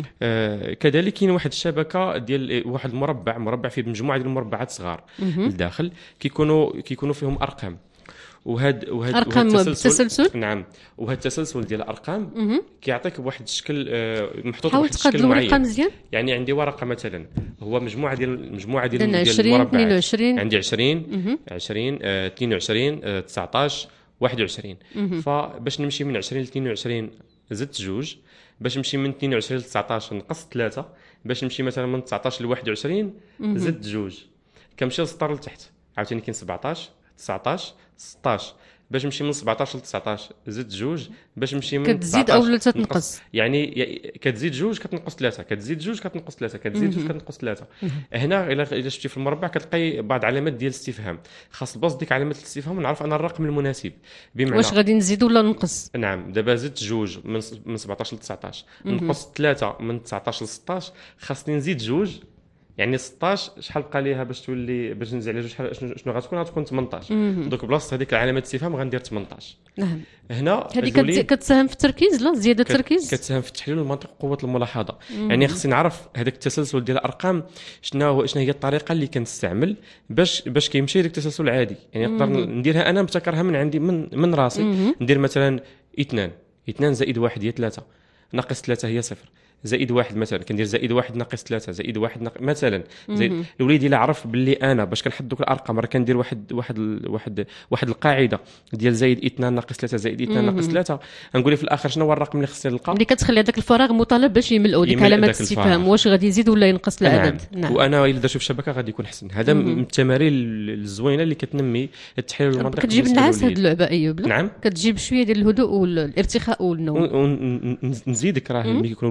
آه كذلك كاين واحد الشبكه ديال واحد المربع مربع فيه مجموعه ديال المربعات صغار لداخل كيكونوا كيكونوا فيهم ارقام. وهاد وهاد ارقام بالتسلسل. نعم، وهاد التسلسل ديال الارقام كيعطيك بواحد الشكل آه محطوط بواحد الشكل معين. يعني عندي ورقه مثلا هو مجموعه ديال مجموعه ديال, ديال المربعات. اثنين وعشرين عندي عشرين عشرين آه اثنين وعشرين آه تسعطاش واحد وعشرين. فباش نمشي من عشرين ل اثنين وعشرين زدت جوج، باش نمشي من اثنين وعشرين ل تسعطاش نقص ثلاثة، باش نمشي مثلا من تسعطاش ل واحد وعشرين زدت جوج. كنمشي للسطر لتحت عاوتاني كاين سبعطاش تسعطاش ستطاش، باش نمشي من سبعطاش ل تسعطاش زدت جوج، باش نمشي من كتزيد او لا تنقص. يعني كتزيد جوج كتنقص ثلاثة، كتزيد جوج كتنقص ثلاثة، كتزيد جوج كتنقص ثلاثة. هنا الا الا شفتي في المربع كتلقاي بعض علامات ديال الاستفهام، خاص الباص ديك علامات الاستفهام نعرف انا الرقم المناسب. بمعنى واش غادي نزيد ولا نقص؟ نعم، دابا زدت جوج من من سبعطاش ل تسعطاش، نقص ثلاثة من تسعطاش ل ستطاش، خاصني نزيد جوج. يعني ستطاش شحال بقى ليها باش تولي باش نزيد على جوج شحال شنو غتكون؟ غتكون ثمنطاش. دوك بلاصه هذيك العلامه الاستفهام غندير ثمنطاش. نعم. هنا هذه كتساهم في التركيز، لا زياده التركيز كتساهم في التحليل والمنطق وقوه الملاحظه. مم. يعني خصني نعرف هذاك التسلسل ديال الارقام شنو شنو هي الطريقه اللي كنستعمل باش باش كيمشي داك التسلسل العادي. يعني نقدر نديرها انا مبتكرها من عندي من من راسي. مم. ندير مثلا اثنان اثنان زائد واحد هي ثلاثة، ناقص ثلاثة هي صفر، زائد واحد مثلا كندير زائد واحد ناقص ثلاثة، زائد واحد ناقص مثلا زائد. الوليد الا عرف باللي انا باش كنحط دوك الارقام راه كندير واحد واحد واحد واحد القاعده ديال زائد اثنان ناقص ثلاثة زائد اثنان ناقص ثلاثة، غنقول لي في الاخر شنو هو الرقم اللي خصني نلقى، اللي كتخلي هذاك الفراغ مطالب باش يملؤوا ديك علامات الاستفهام واش غادي يزيد ولا ينقص العدد. نعم. نعم. وانا الا درت في الشبكه غادي يكون احسن. هذا من التمارين الزوينه اللي كتنمي التحليل والمنطق. كتجيب النعاس هذه اللعبه ايوب؟ نعم، كتجيب شويه ديال الهدوء والارتخاء والنوم. ونزيدك راه ملي كيكونوا الوليدات كيديروا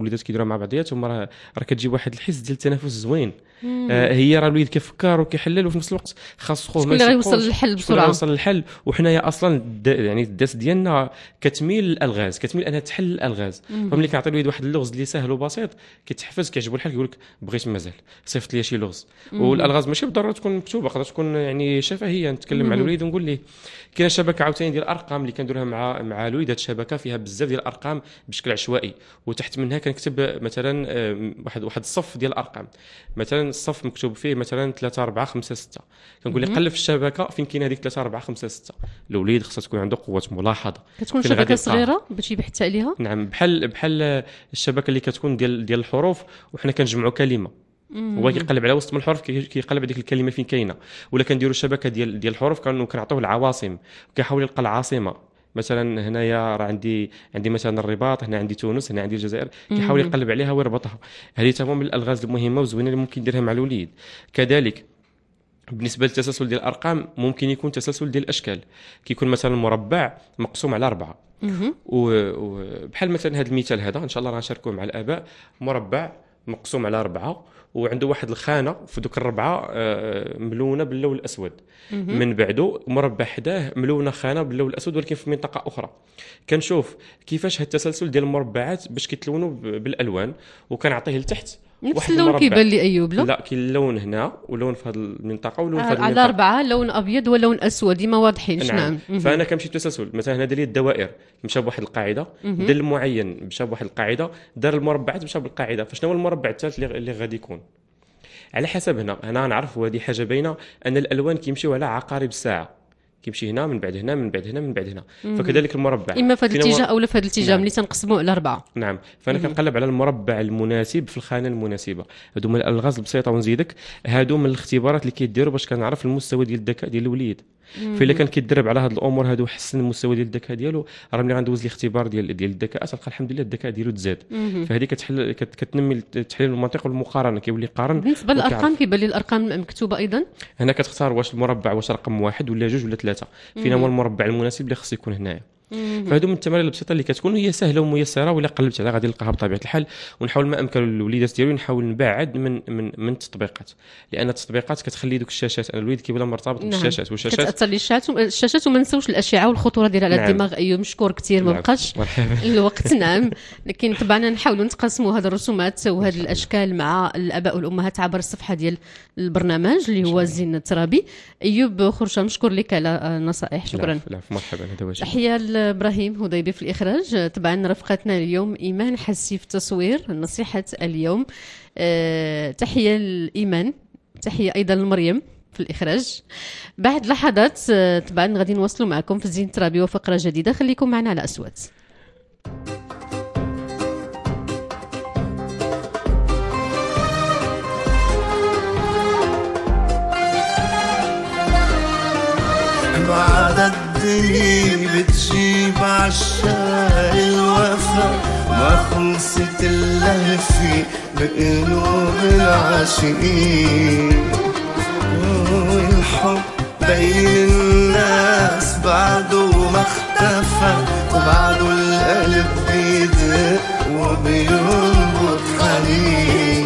كبيره مع بعضياتهم راه راه كتجيب واحد الحس ديال التنافس زوين. آه هي راه الوليد كيفكر وكيحلل وفي نفس الوقت خاص خوه شكون اللي غيوصل للحل بسرعه يوصل للحل. وحنايا اصلا يعني الدرس ديالنا كتميل للالغاز كتميل انها تحل الالغاز. فملي كنعطي الوليد واحد اللغز اللي سهل وبسيط كيتحفز كيعجبو الحل كيقول لك بغيت مازال صيفط لي شي لغز. والالغاز ماشي بالضروره تكون مكتوبه قدر تكون يعني شفهيه نتكلم مع الوليد ونقول ليه. كاينه شبكه عاوتاني ديال الارقام اللي كنديرها مع مع الوليد. هاد الشبكه فيها بزاف ديال الارقام بشكل عشوائي وتحت منها كنكتب مثلا واحد واحد الصف ديال الارقام. مثلا الصف مكتوب فيه مثلا ثلاثة أربعة خمسة ستة كنقول لي قلب في الشبكه فين كاين هذيك ثلاثة أربعة خمسة ستة. الوليد خصها تكون عنده قوه ملاحظه. كتكون شبكه صغيره باش يبحث عليها. نعم بحال بحال الشبكه اللي كتكون ديال ديال الحروف وحنا كنجمعوا كلمه هو كيقلب على وسط من الحروف كيقلب هذيك الكلمه فين كاينه. ولا كنديروا شبكه ديال ديال الحروف كنعطيوه العواصم وكيحاول يلقى العاصمه. مثلا هنايا راه عندي عندي مثلا الرباط هنا عندي تونس هنا عندي الجزائر كيحاول يقلب عليها ويربطها. هذه تمام من الالغاز المهمه وزوينه اللي ممكن يديرها مع الوليد. كذلك بالنسبه للتسلسل ديال الارقام ممكن يكون تسلسل ديال الاشكال. كيكون مثلا مربع مقسوم على أربعة وبحال مثلا هذا المثال هذا ان شاء الله غنشاركوه مع الاباء. مربع مقسوم على أربعة وعنده واحد الخانه في دوك الربعه ملونه باللون الاسود. من بعده مربع حداه ملونه خانه باللون الاسود ولكن في منطقه اخرى. كنشوف كيفاش هاد التسلسل ديال المربعات باش كيتلونوا بالالوان وكنعطيه لتحت نفس اللون كيبان لي ايوب. لا كاين اللون هنا ولون في هذه المنطقه ولون في هذه المنطقه على أربعة لون ابيض ولون اسود ديما واضحين. نعم. نعم. فانا كنمشي التسلسل مثلا هذا لي الدوائر مشى بواحد القاعده ديال المعين مشى بواحد القاعده دار المربعات مشى بالقاعده. فشنو هو المربع الثالث اللي غادي يكون على حسب هنا هنا نعرف وهذه حاجه باينه ان الالوان كيمشيو على عقارب الساعه. كيمشي هنا من بعد هنا من بعد هنا من بعد هنا. فكذلك المربع اما في هذا الاتجاه او في هذا الاتجاه ملي تنقسموه على أربعة. نعم. فانا كنقلب على المربع المناسب في الخانه المناسبه. هادو من الالغاز البسيطه ونزيدك هادو من الاختبارات اللي كيديروا باش كنعرف المستوى ديال الذكاء ديال الوليد. فإلا كان كيدرب على هاد الامور هادو حسن المستوى ديال الذكاء ديالو راه ملي غندوز الاختبار ديال ديال الذكاء تلقى الحمد لله الذكاء ديالو تزاد. فهذه كتحل كتنمي التحليل المنطقي والمقارنه كيولي قارن. بالنسبه للارقام كيبان لي الارقام مكتوبه ايضا. هنا كتختار واش المربع واش رقم واحد ولا جوج ولا ثلاثه فين هو المربع المناسب اللي خص يكون هنايا. فهادو من التمارين البسيطه اللي كتكون هي سهله وميسره ولا قلبت عليها غادي نلقاها بطبيعه الحال. ونحاول ما امكن الوليدات ديالي نحاول نبعد من من من التطبيقات لان التطبيقات كتخلي دوك الشاشات. انا الوليد كيبدا مرتبط نعم. بالشاشات والشاشات كتاثر لي الشاشات الشاشات وما نساوش الاشعه والخطوره ديالها على نعم. الدماغ. ايوب مشكور كثير ما بقاش الوقت. نعم. لكن طبعا نحاولوا نتقاسموا هذه الرسومات وهذه الاشكال مع الاباء والامهات عبر الصفحه ديال البرنامج اللي هو الزين الترابي. ايوب خرشه مشكور لك على النصائح. شكرا. لا مرحبا. هذا واجب. تحيه لابراهيم هديبي في الإخراج. طبعا رفقتنا اليوم إيمان حسي في التصوير نصيحة اليوم. أه تحية لإيمان تحية أيضا لمريم في الإخراج. بعد لحظات أه طبعا غادي نواصلوا معكم في الزين الترابي وفقرة جديدة. خليكم معنا على أصوات. بعد الدنيا بتجيب عالشاق الوفا ما خلصت اللهفة بقلوب العاشقين. والحب بين الناس بعده ما اختفى وبعده القلب بيدق وبينبض حنين.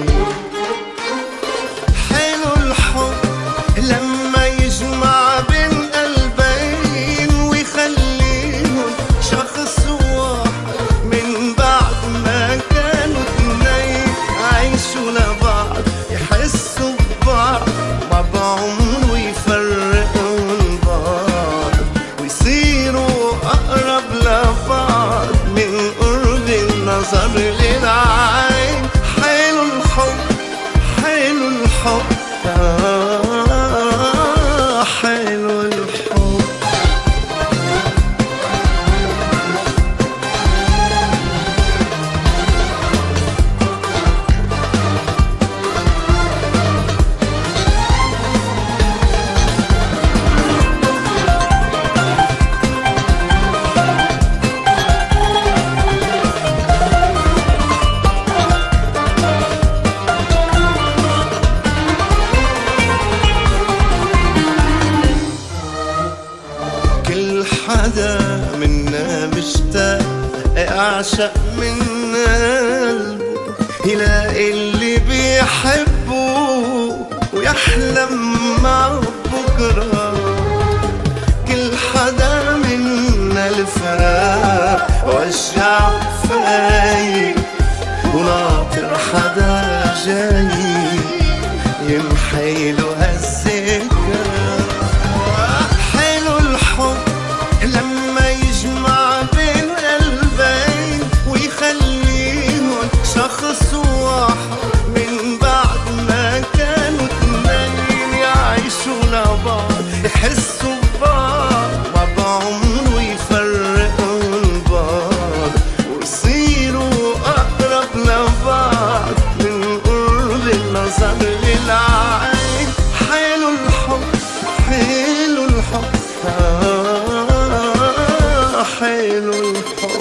حلو الحب لما يجمع بين قلبين ويخليهم شخص واحد من بعد ما كانوا اثنين عايشوا لبعض يحسوا ببعض ما بعمره يفرقوا البعض ويصيروا أقرب لبعض من قرب النظر للعين. حلو الحب حلو الحب آه حلو الحب. حدا منا مشتاق أعشق من قلبه يلاقي اللي بيحبه ويحلم مع بكرة. كل حدا منا الفراق وجع فايق وناطر حدا جاي يمحيله هالذكرى. حلو الحب لما يجمع بين قلبين ويخليهم شخص واحد من بعد ما كانوا اثنين يعيشوا لبعض يحسوا ببعض ما بعمره يفرقوا بعض ويصيروا أقرب لبعض من قرب النظر للعين. حلو الحب حلو الحب آه حلو الحب.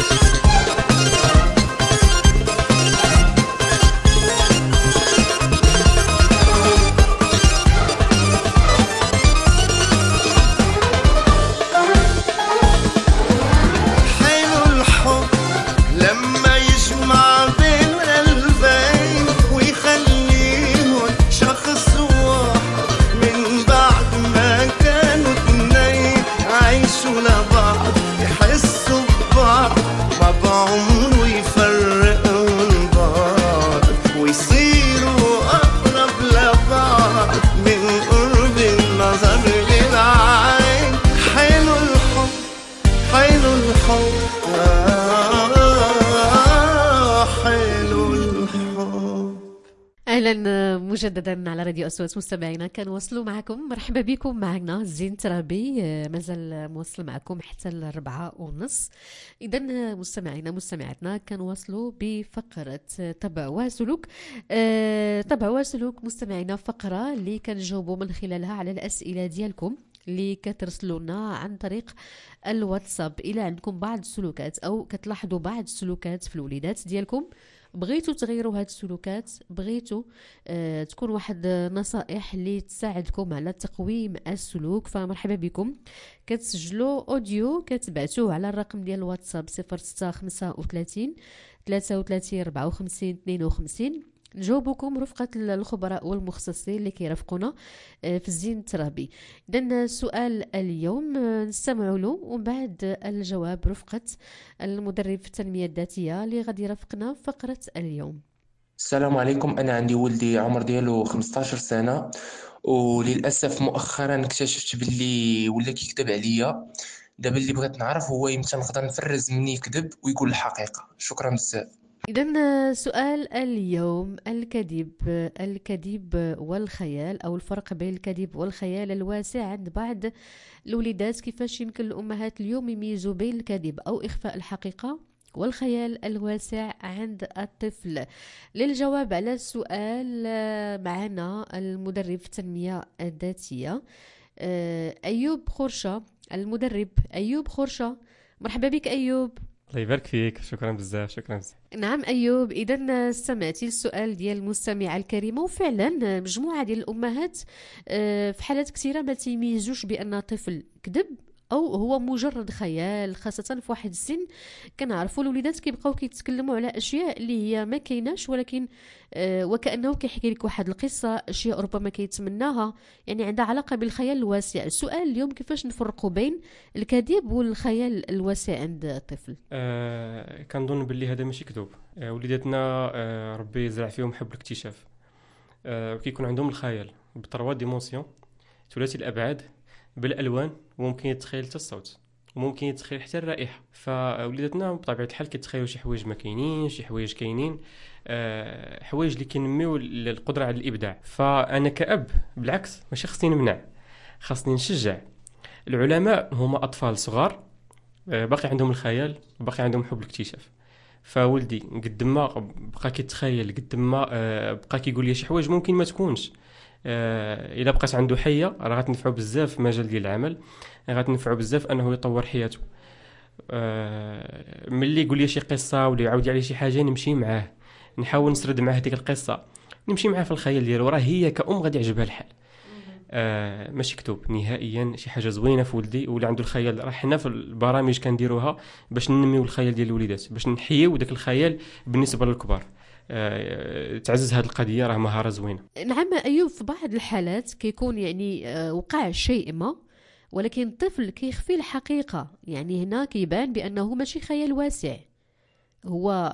اهلا مجددا على راديو اصوات مستمعينا، كنواصلوا معكم. مرحبا بكم معنا زين ترابي، مازال موصل معكم حتى الربعة ونص. اذا مستمعينا مستمعاتنا كنواصلوا بفقره طبع وسلوك. أه طبع وسلوك مستمعينا، فقره اللي كنجاوبوا من خلالها على الاسئله ديالكم اللي كترسلوا لنا عن طريق الواتساب. الى عندكم بعض السلوكات او كتلاحظوا بعض السلوكات في الوليدات ديالكم، بغيتوا تغيروا هاد السلوكات، بغيتوا آه تكون واحد نصائح اللي تساعدكم على تقويم السلوك، فمرحبا بكم. كتسجلوا اوديو كتبعتوه على الرقم ديال الواتساب صفر ستة خمسة وثلاثين ثلاثة وثلاثين أربعة وخمسين اثنين وخمسين. نجاوبكم رفقة الخبراء والمختصين اللي كيرافقونا في الزين الترابي. إذن سؤال اليوم نستمع له ومن بعد الجواب رفقة المدرب في التنمية الذاتية اللي غادي يرافقنا في فقرة اليوم. السلام عليكم. أنا عندي ولدي عمر ديالو خمسطاش سنة، وللأسف مؤخرا اكتشفت باللي ولا كيكذب عليا. دابا اللي بغيت نعرف هو يمكن نقدر نفرز مني يكذب ويقول الحقيقة. شكرا بزاف. إذن سؤال اليوم، الكذب الكذب والخيال، أو الفرق بين الكذب والخيال الواسع عند بعض الوليدات. كيفاش يمكن الأمهات اليوم يميزوا بين الكذب أو إخفاء الحقيقة والخيال الواسع عند الطفل؟ للجواب على السؤال معنا المدرب في التنمية الذاتية أيوب خرشة، المدرب أيوب خرشة. مرحبا بك أيوب. الله يبارك فيك، شكرا بزاف شكرا بزاف. نعم أيوب، إذا استمعتي للسؤال ديال المستمعة الكريمة، وفعلا مجموعة ديال الأمهات في حالات كثيرة ما تيميزوش بأن طفل كذب او هو مجرد خيال، خاصه في واحد السن كنعرفوا الوليدات كيبقاو كيتكلموا على اشياء اللي هي ما كايناش، ولكن آه وكانه كيحكي لك واحد القصه، اشياء ربما كيتمناها، يعني عندها علاقه بالخيال الواسع. السؤال اليوم كيفاش نفرقوا بين الكذب والخيال الواسع عند الطفل؟ آه كنظن باللي هذا ماشي كذوب. آه وليداتنا آه ربي يزرع فيهم حب الاكتشاف، آه كيكون عندهم الخيال بطروا ديمونسيون ثلاثي الابعاد بالالوان، وممكن يتخيل حتى الصوت، وممكن يتخيل حتى الرائحه. فوليداتنا بطبيعه الحال كيتخيلوا شي حوايج ما كاينين، شي حوايج كاينين، أه حوايج اللي كينميو القدره على الابداع. فانا كأب بالعكس ماشي خصني نمنع، خصني نشجع. العلماء هما اطفال صغار أه باقي عندهم الخيال، باقي عندهم حب الاكتشاف. فولدي قد ما بقى كيتخيل، قد ما أه بقى كيقول لي شي حوايج ممكن ما تكونش، آه الا بقات عنده حيه راه غتنفعو بزاف في مجال ديال العمل، غتنفعو بزاف انه يطور حياته. آه ملي يقول لي شي قصه ولا يعاود عليه شي حاجه نمشي معاه، نحاول نسرد معاه ديك القصه، نمشي معاه في الخيال ديالو، راه هي كأم غادي يعجبها الحال. آه ماشي كتب نهائيا، شي حاجه زوينه في ولدي ولا عنده الخيال. راه حنا في البرامج كنديروها باش ننميو الخيال ديال الوليدات، باش نحييو داك الخيال بالنسبه للكبار. تعزز هذه القضيه راه مهاره زوينه. نعم ايوب، في بعض الحالات كيكون يعني وقع شيء ما ولكن الطفل كيخفي الحقيقه، يعني هنا كيبان بانه ماشي خيال واسع، هو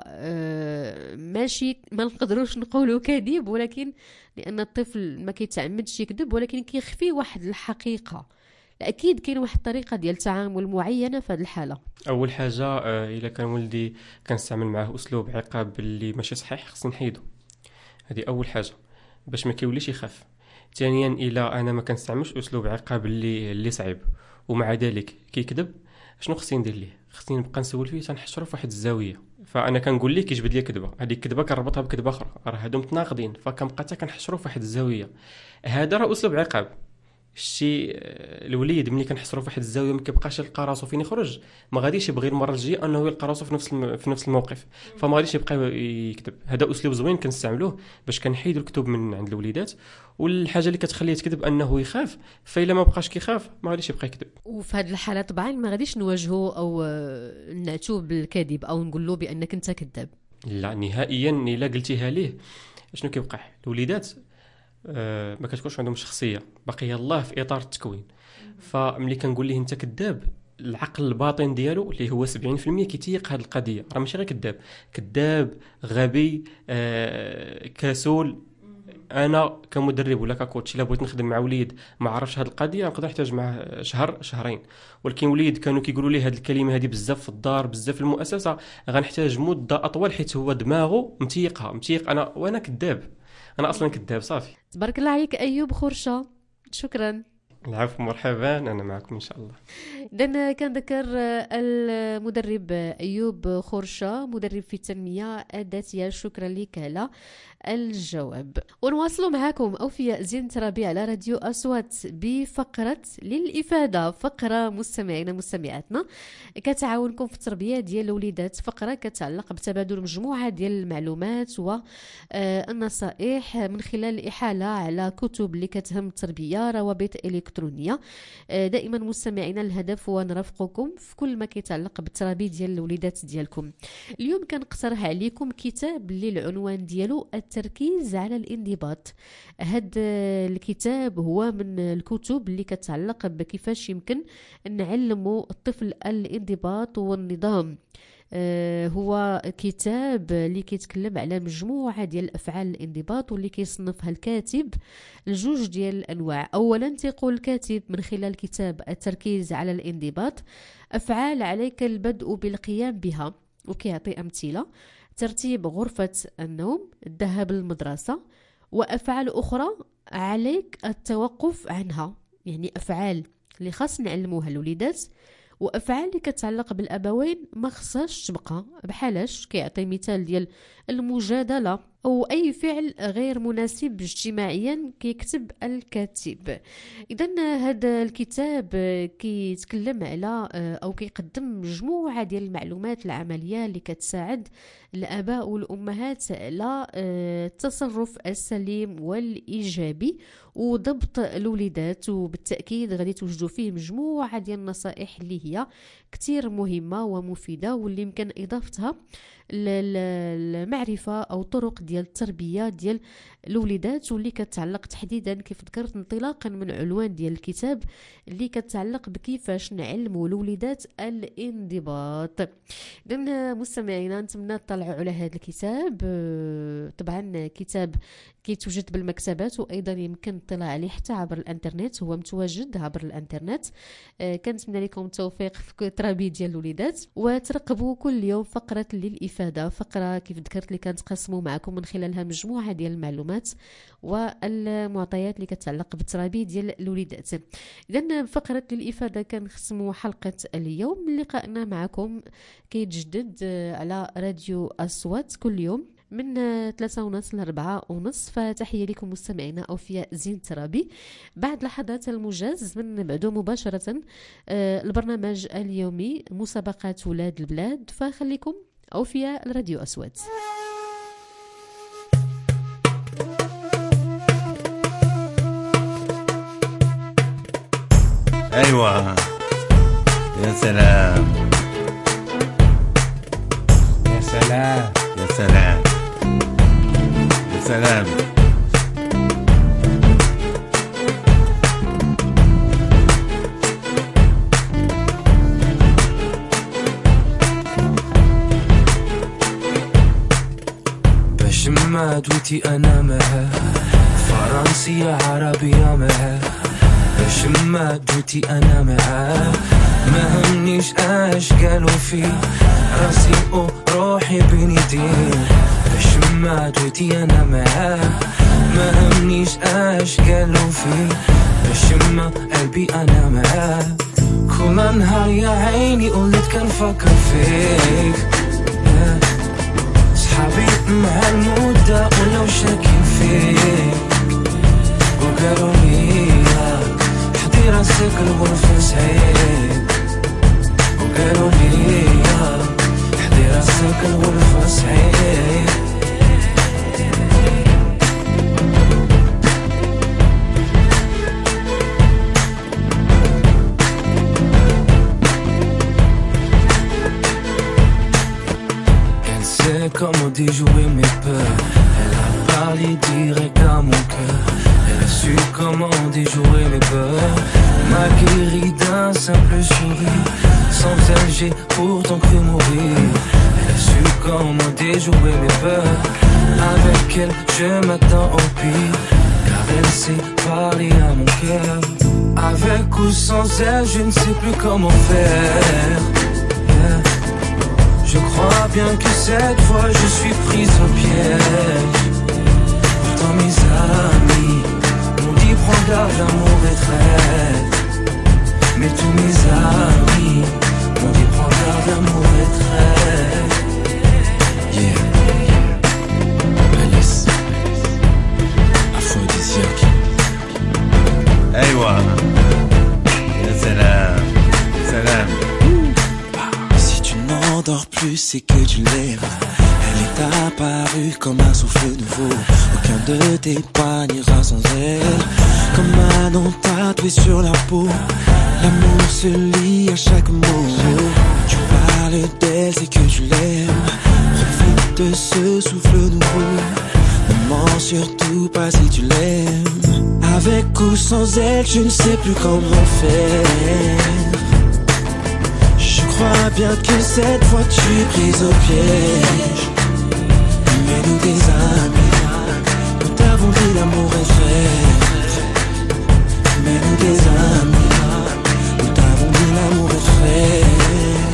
ماشي ما نقدروش نقولوا كذب، ولكن لان الطفل ما كيتعمدش يكذب ولكن كيخفي واحد الحقيقه. اكيد كاين واحد الطريقه ديال التعامل معينه في هذه الحاله. اول حاجه الا كان ولدي كنستعمل معاه اسلوب عقاب اللي ماشي صحيح خصني نحيدو، هذه اول حاجه باش ما كيوليش يخاف. ثانيا الا انا ما كنستعملش اسلوب عقاب اللي اللي صعيب ومع ذلك كيكذب، شنو خصني ندير ليه؟ خصني نبقى نسول فيه تنحشرو في واحد الزاويه. فانا كنقول ليه كيجبد لي كذبه، هذه الكذبه كنربطها بكذبه اخرى، راه هادو متناقضين، فكنبقى حتى كنحشرو في واحد الزاويه. هذا راه اسلوب عقاب. شتي الوليد ملي كنحصروا في واحد الزاويه ما كيبقاش يلقى راسو فين يخرج، ما غاديش يبغي المره الجايه انه يلقى راسو في نفس الم... في نفس الموقف، فما غاديش يبقى يكذب. هذا اسلوب زوين كنستعملوه باش كنحيدوا الكذوب من عند الوليدات. والحاجه اللي كتخليه يكذب انه يخاف، فإلا ما بقاش كيخاف ما غاديش يبقى يكذب. وفي هذه الحاله طبعا ما غاديش نواجهه او نعتوه بالكذب او نقول له بانك انت كذاب، لا نهائيا. الا قلتيها ليه شنو كيوقع؟ الوليدات أه ما كتكونش عندهم شخصيه، باقي الله في اطار التكوين. فملي كنقول ليه انت كذاب، العقل الباطن ديالو اللي هو سبعين بالمئة كيتيق هذه القضيه، راه ماشي غير كذاب، كذاب غبي أه كسول. انا كمدرب ولا ككوتش الا بغيت نخدم مع وليد ما عرفش هذه القضيه نقدر نحتاج معاه شهر شهرين، ولكن وليد كانوا كيقولوا لي هذه الكلمه هذه بزاف في الدار بزاف في المؤسسه غنحتاج مده اطول حيت هو دماغه متيقها متيق انا وانا كذاب، انا اصلا كذاب صافي. تبارك الله عليك ايوب خرشه، شكرا. العفو، مرحبا، انا معكم ان شاء الله. إذن كنذكر المدرب ايوب خرشه مدرب في التنميه الذاتيه، شكرا لك على الجواب. ونواصلوا معكم اوفياء زين ترابي على راديو اصوات بفقره للافاده، فقره مستمعينا مستمعاتنا كتعاونكم في التربيه ديال الوليدات، فقره كتعلق بتبادل مجموعه ديال المعلومات والنصائح من خلال الاحاله على كتب اللي كتهم التربيه، روابط الكترونيه. دائما مستمعينا الهدف هو نرافقكم في كل ما كيتعلق بالتربيه ديال الوليدات ديالكم. اليوم كنقترح عليكم كتاب اللي العنوان ديالو التركيز على الانضباط. هذا الكتاب هو من الكتب اللي كتعلق بكيفاش يمكن نعلموا الطفل الانضباط والنظام. آه هو كتاب اللي كيتكلم على مجموعه ديال افعال الانضباط واللي كيصنفها الكاتب لجوج ديال الانواع. اولا تيقول الكاتب من خلال كتاب التركيز على الانضباط افعال عليك البدء بالقيام بها، وكيعطي امثله: ترتيب غرفه النوم، الذهاب للمدرسه، وافعال اخرى عليك التوقف عنها. يعني افعال اللي خاص نعلموها الوليدات وافعال اللي كتعلق بالابوين ما خصهاش تبقى. بحالاش كيعطي مثال ديال المجادله او اي فعل غير مناسب اجتماعيا كيكتب الكاتب. اذا هذا الكتاب كيتكلم على او كيقدم مجموعه ديال المعلومات العمليه اللي كتساعد الاباء والامهات على التصرف السليم والايجابي وضبط الوليدات، وبالتاكيد غادي توجدوا فيه مجموعه ديال النصائح اللي هي كتير مهمه ومفيده واللي يمكن اضافتها المعرفه او طرق ديال التربيه ديال الوليدات، واللي كتعلق تحديدا كيف ذكرت انطلاقا من عنوان ديال الكتاب اللي كتعلق بكيفاش نعلموا الوليدات الانضباط. اذا مستمعينا نتمنى تطلعوا على هذا الكتاب. طبعا كتاب كيتوجد بالمكتبات وايضا يمكن الاطلاع عليه حتى عبر الانترنت، هو متواجد عبر الانترنت. كنتمنى لكم التوفيق في التربيه ديال الوليدات، وترقبوا كل يوم فقره للافاده، فقره كيف ذكرت لي كنتقاسموا معكم من خلالها مجموعه ديال المعلومات والمعطيات اللي كتعلق بالتربيه ديال الوليدات. اذا فقره للافاده كنختموا حلقه اليوم. لقائنا معكم كيتجدد على راديو اصوات كل يوم من ثلاثة ونص لأربعة ونص. فتحية لكم مستمعينا أوفياء زين ترابي. بعد لحظات الموجز من بعده مباشرة البرنامج اليومي مسابقات ولاد البلاد، فخليكم أوفياء الراديو أصوات. أيوة يا سلام يا سلام يا سلام ما دويتي أنا معاه فرنسية عربية معاه باش ما دويتي أنا معاه ما همنيش اش قالوا فيه راسي وروحي بين يديه باش ما دويتي أنا معاه ما همنيش اش قالوا فيه باش ما قلبي أنا معاه كل نهار يا عيني قلت كنفكر فيك صحابي مع المدة ولو شاكين فيك وقالوا لي حدي راسك الغرفة سعيد وقالوا لي حدي راسك الغرفة سعيد Comment déjouer mes peurs. Elle a parlé direct à mon cœur. Elle a su comment déjouer mes peurs. M'a guéri d'un simple sourire. Sans elle j'ai pourtant cru mourir. Elle a su comment déjouer mes peurs. Avec elle je m'attends au pire. Car elle sait parler à mon cœur. Avec ou sans elle je ne sais plus comment faire. Yeah. Je crois bien que cette fois je suis prise au piège. Pourtant mes amis m'ont dit prends garde, l'amour est traite. Mais tous mes amis m'ont dit prends garde, l'amour est traite. Yeah. Alice aphrodisiaque. أيوة يا سلام سلام. N'endors plus, c'est que tu l'aimes. Elle est apparue comme un souffle nouveau. Aucun de tes pas n'ira sans elle. Comme un nom tatoué sur la peau. L'amour se lit à chaque mot. Tu parles d'elle, c'est que tu l'aimes. Profite de ce souffle nouveau. Ne mens surtout pas si tu l'aimes. Avec ou sans elle, je ne sais plus comment faire. Je crois bien que cette fois tu es prise au piège. Mais nous des amis, nous t'avons dit l'amour est fait. Mais nous des amis, nous t'avons dit l'amour est fait.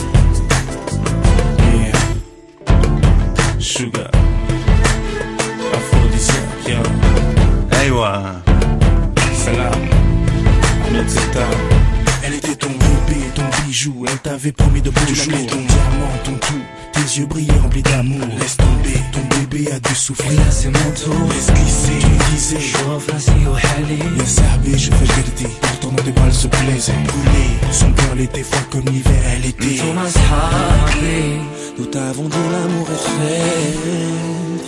Yeah. Sugar aphrodisiaque, yeah. أيوة Salam Ametsita. Elle était ton bébé, ton bijou, elle t'avait promis de beaux jours. Ton diamant, ton tout, tes yeux brillaient remplis d'amour. Laisse tomber, ton bébé a dû souffrir. Et là c'est mon tour. Laisse glisser, tu me disais شوف راسي وحالي. يا صاحبي je fais le pourtant nos deux balles se plaisaient. Brûlé, son cœur l'était froid comme l'hiver elle était. Thomas Hardy, nous t'avons dit l'amour est fait.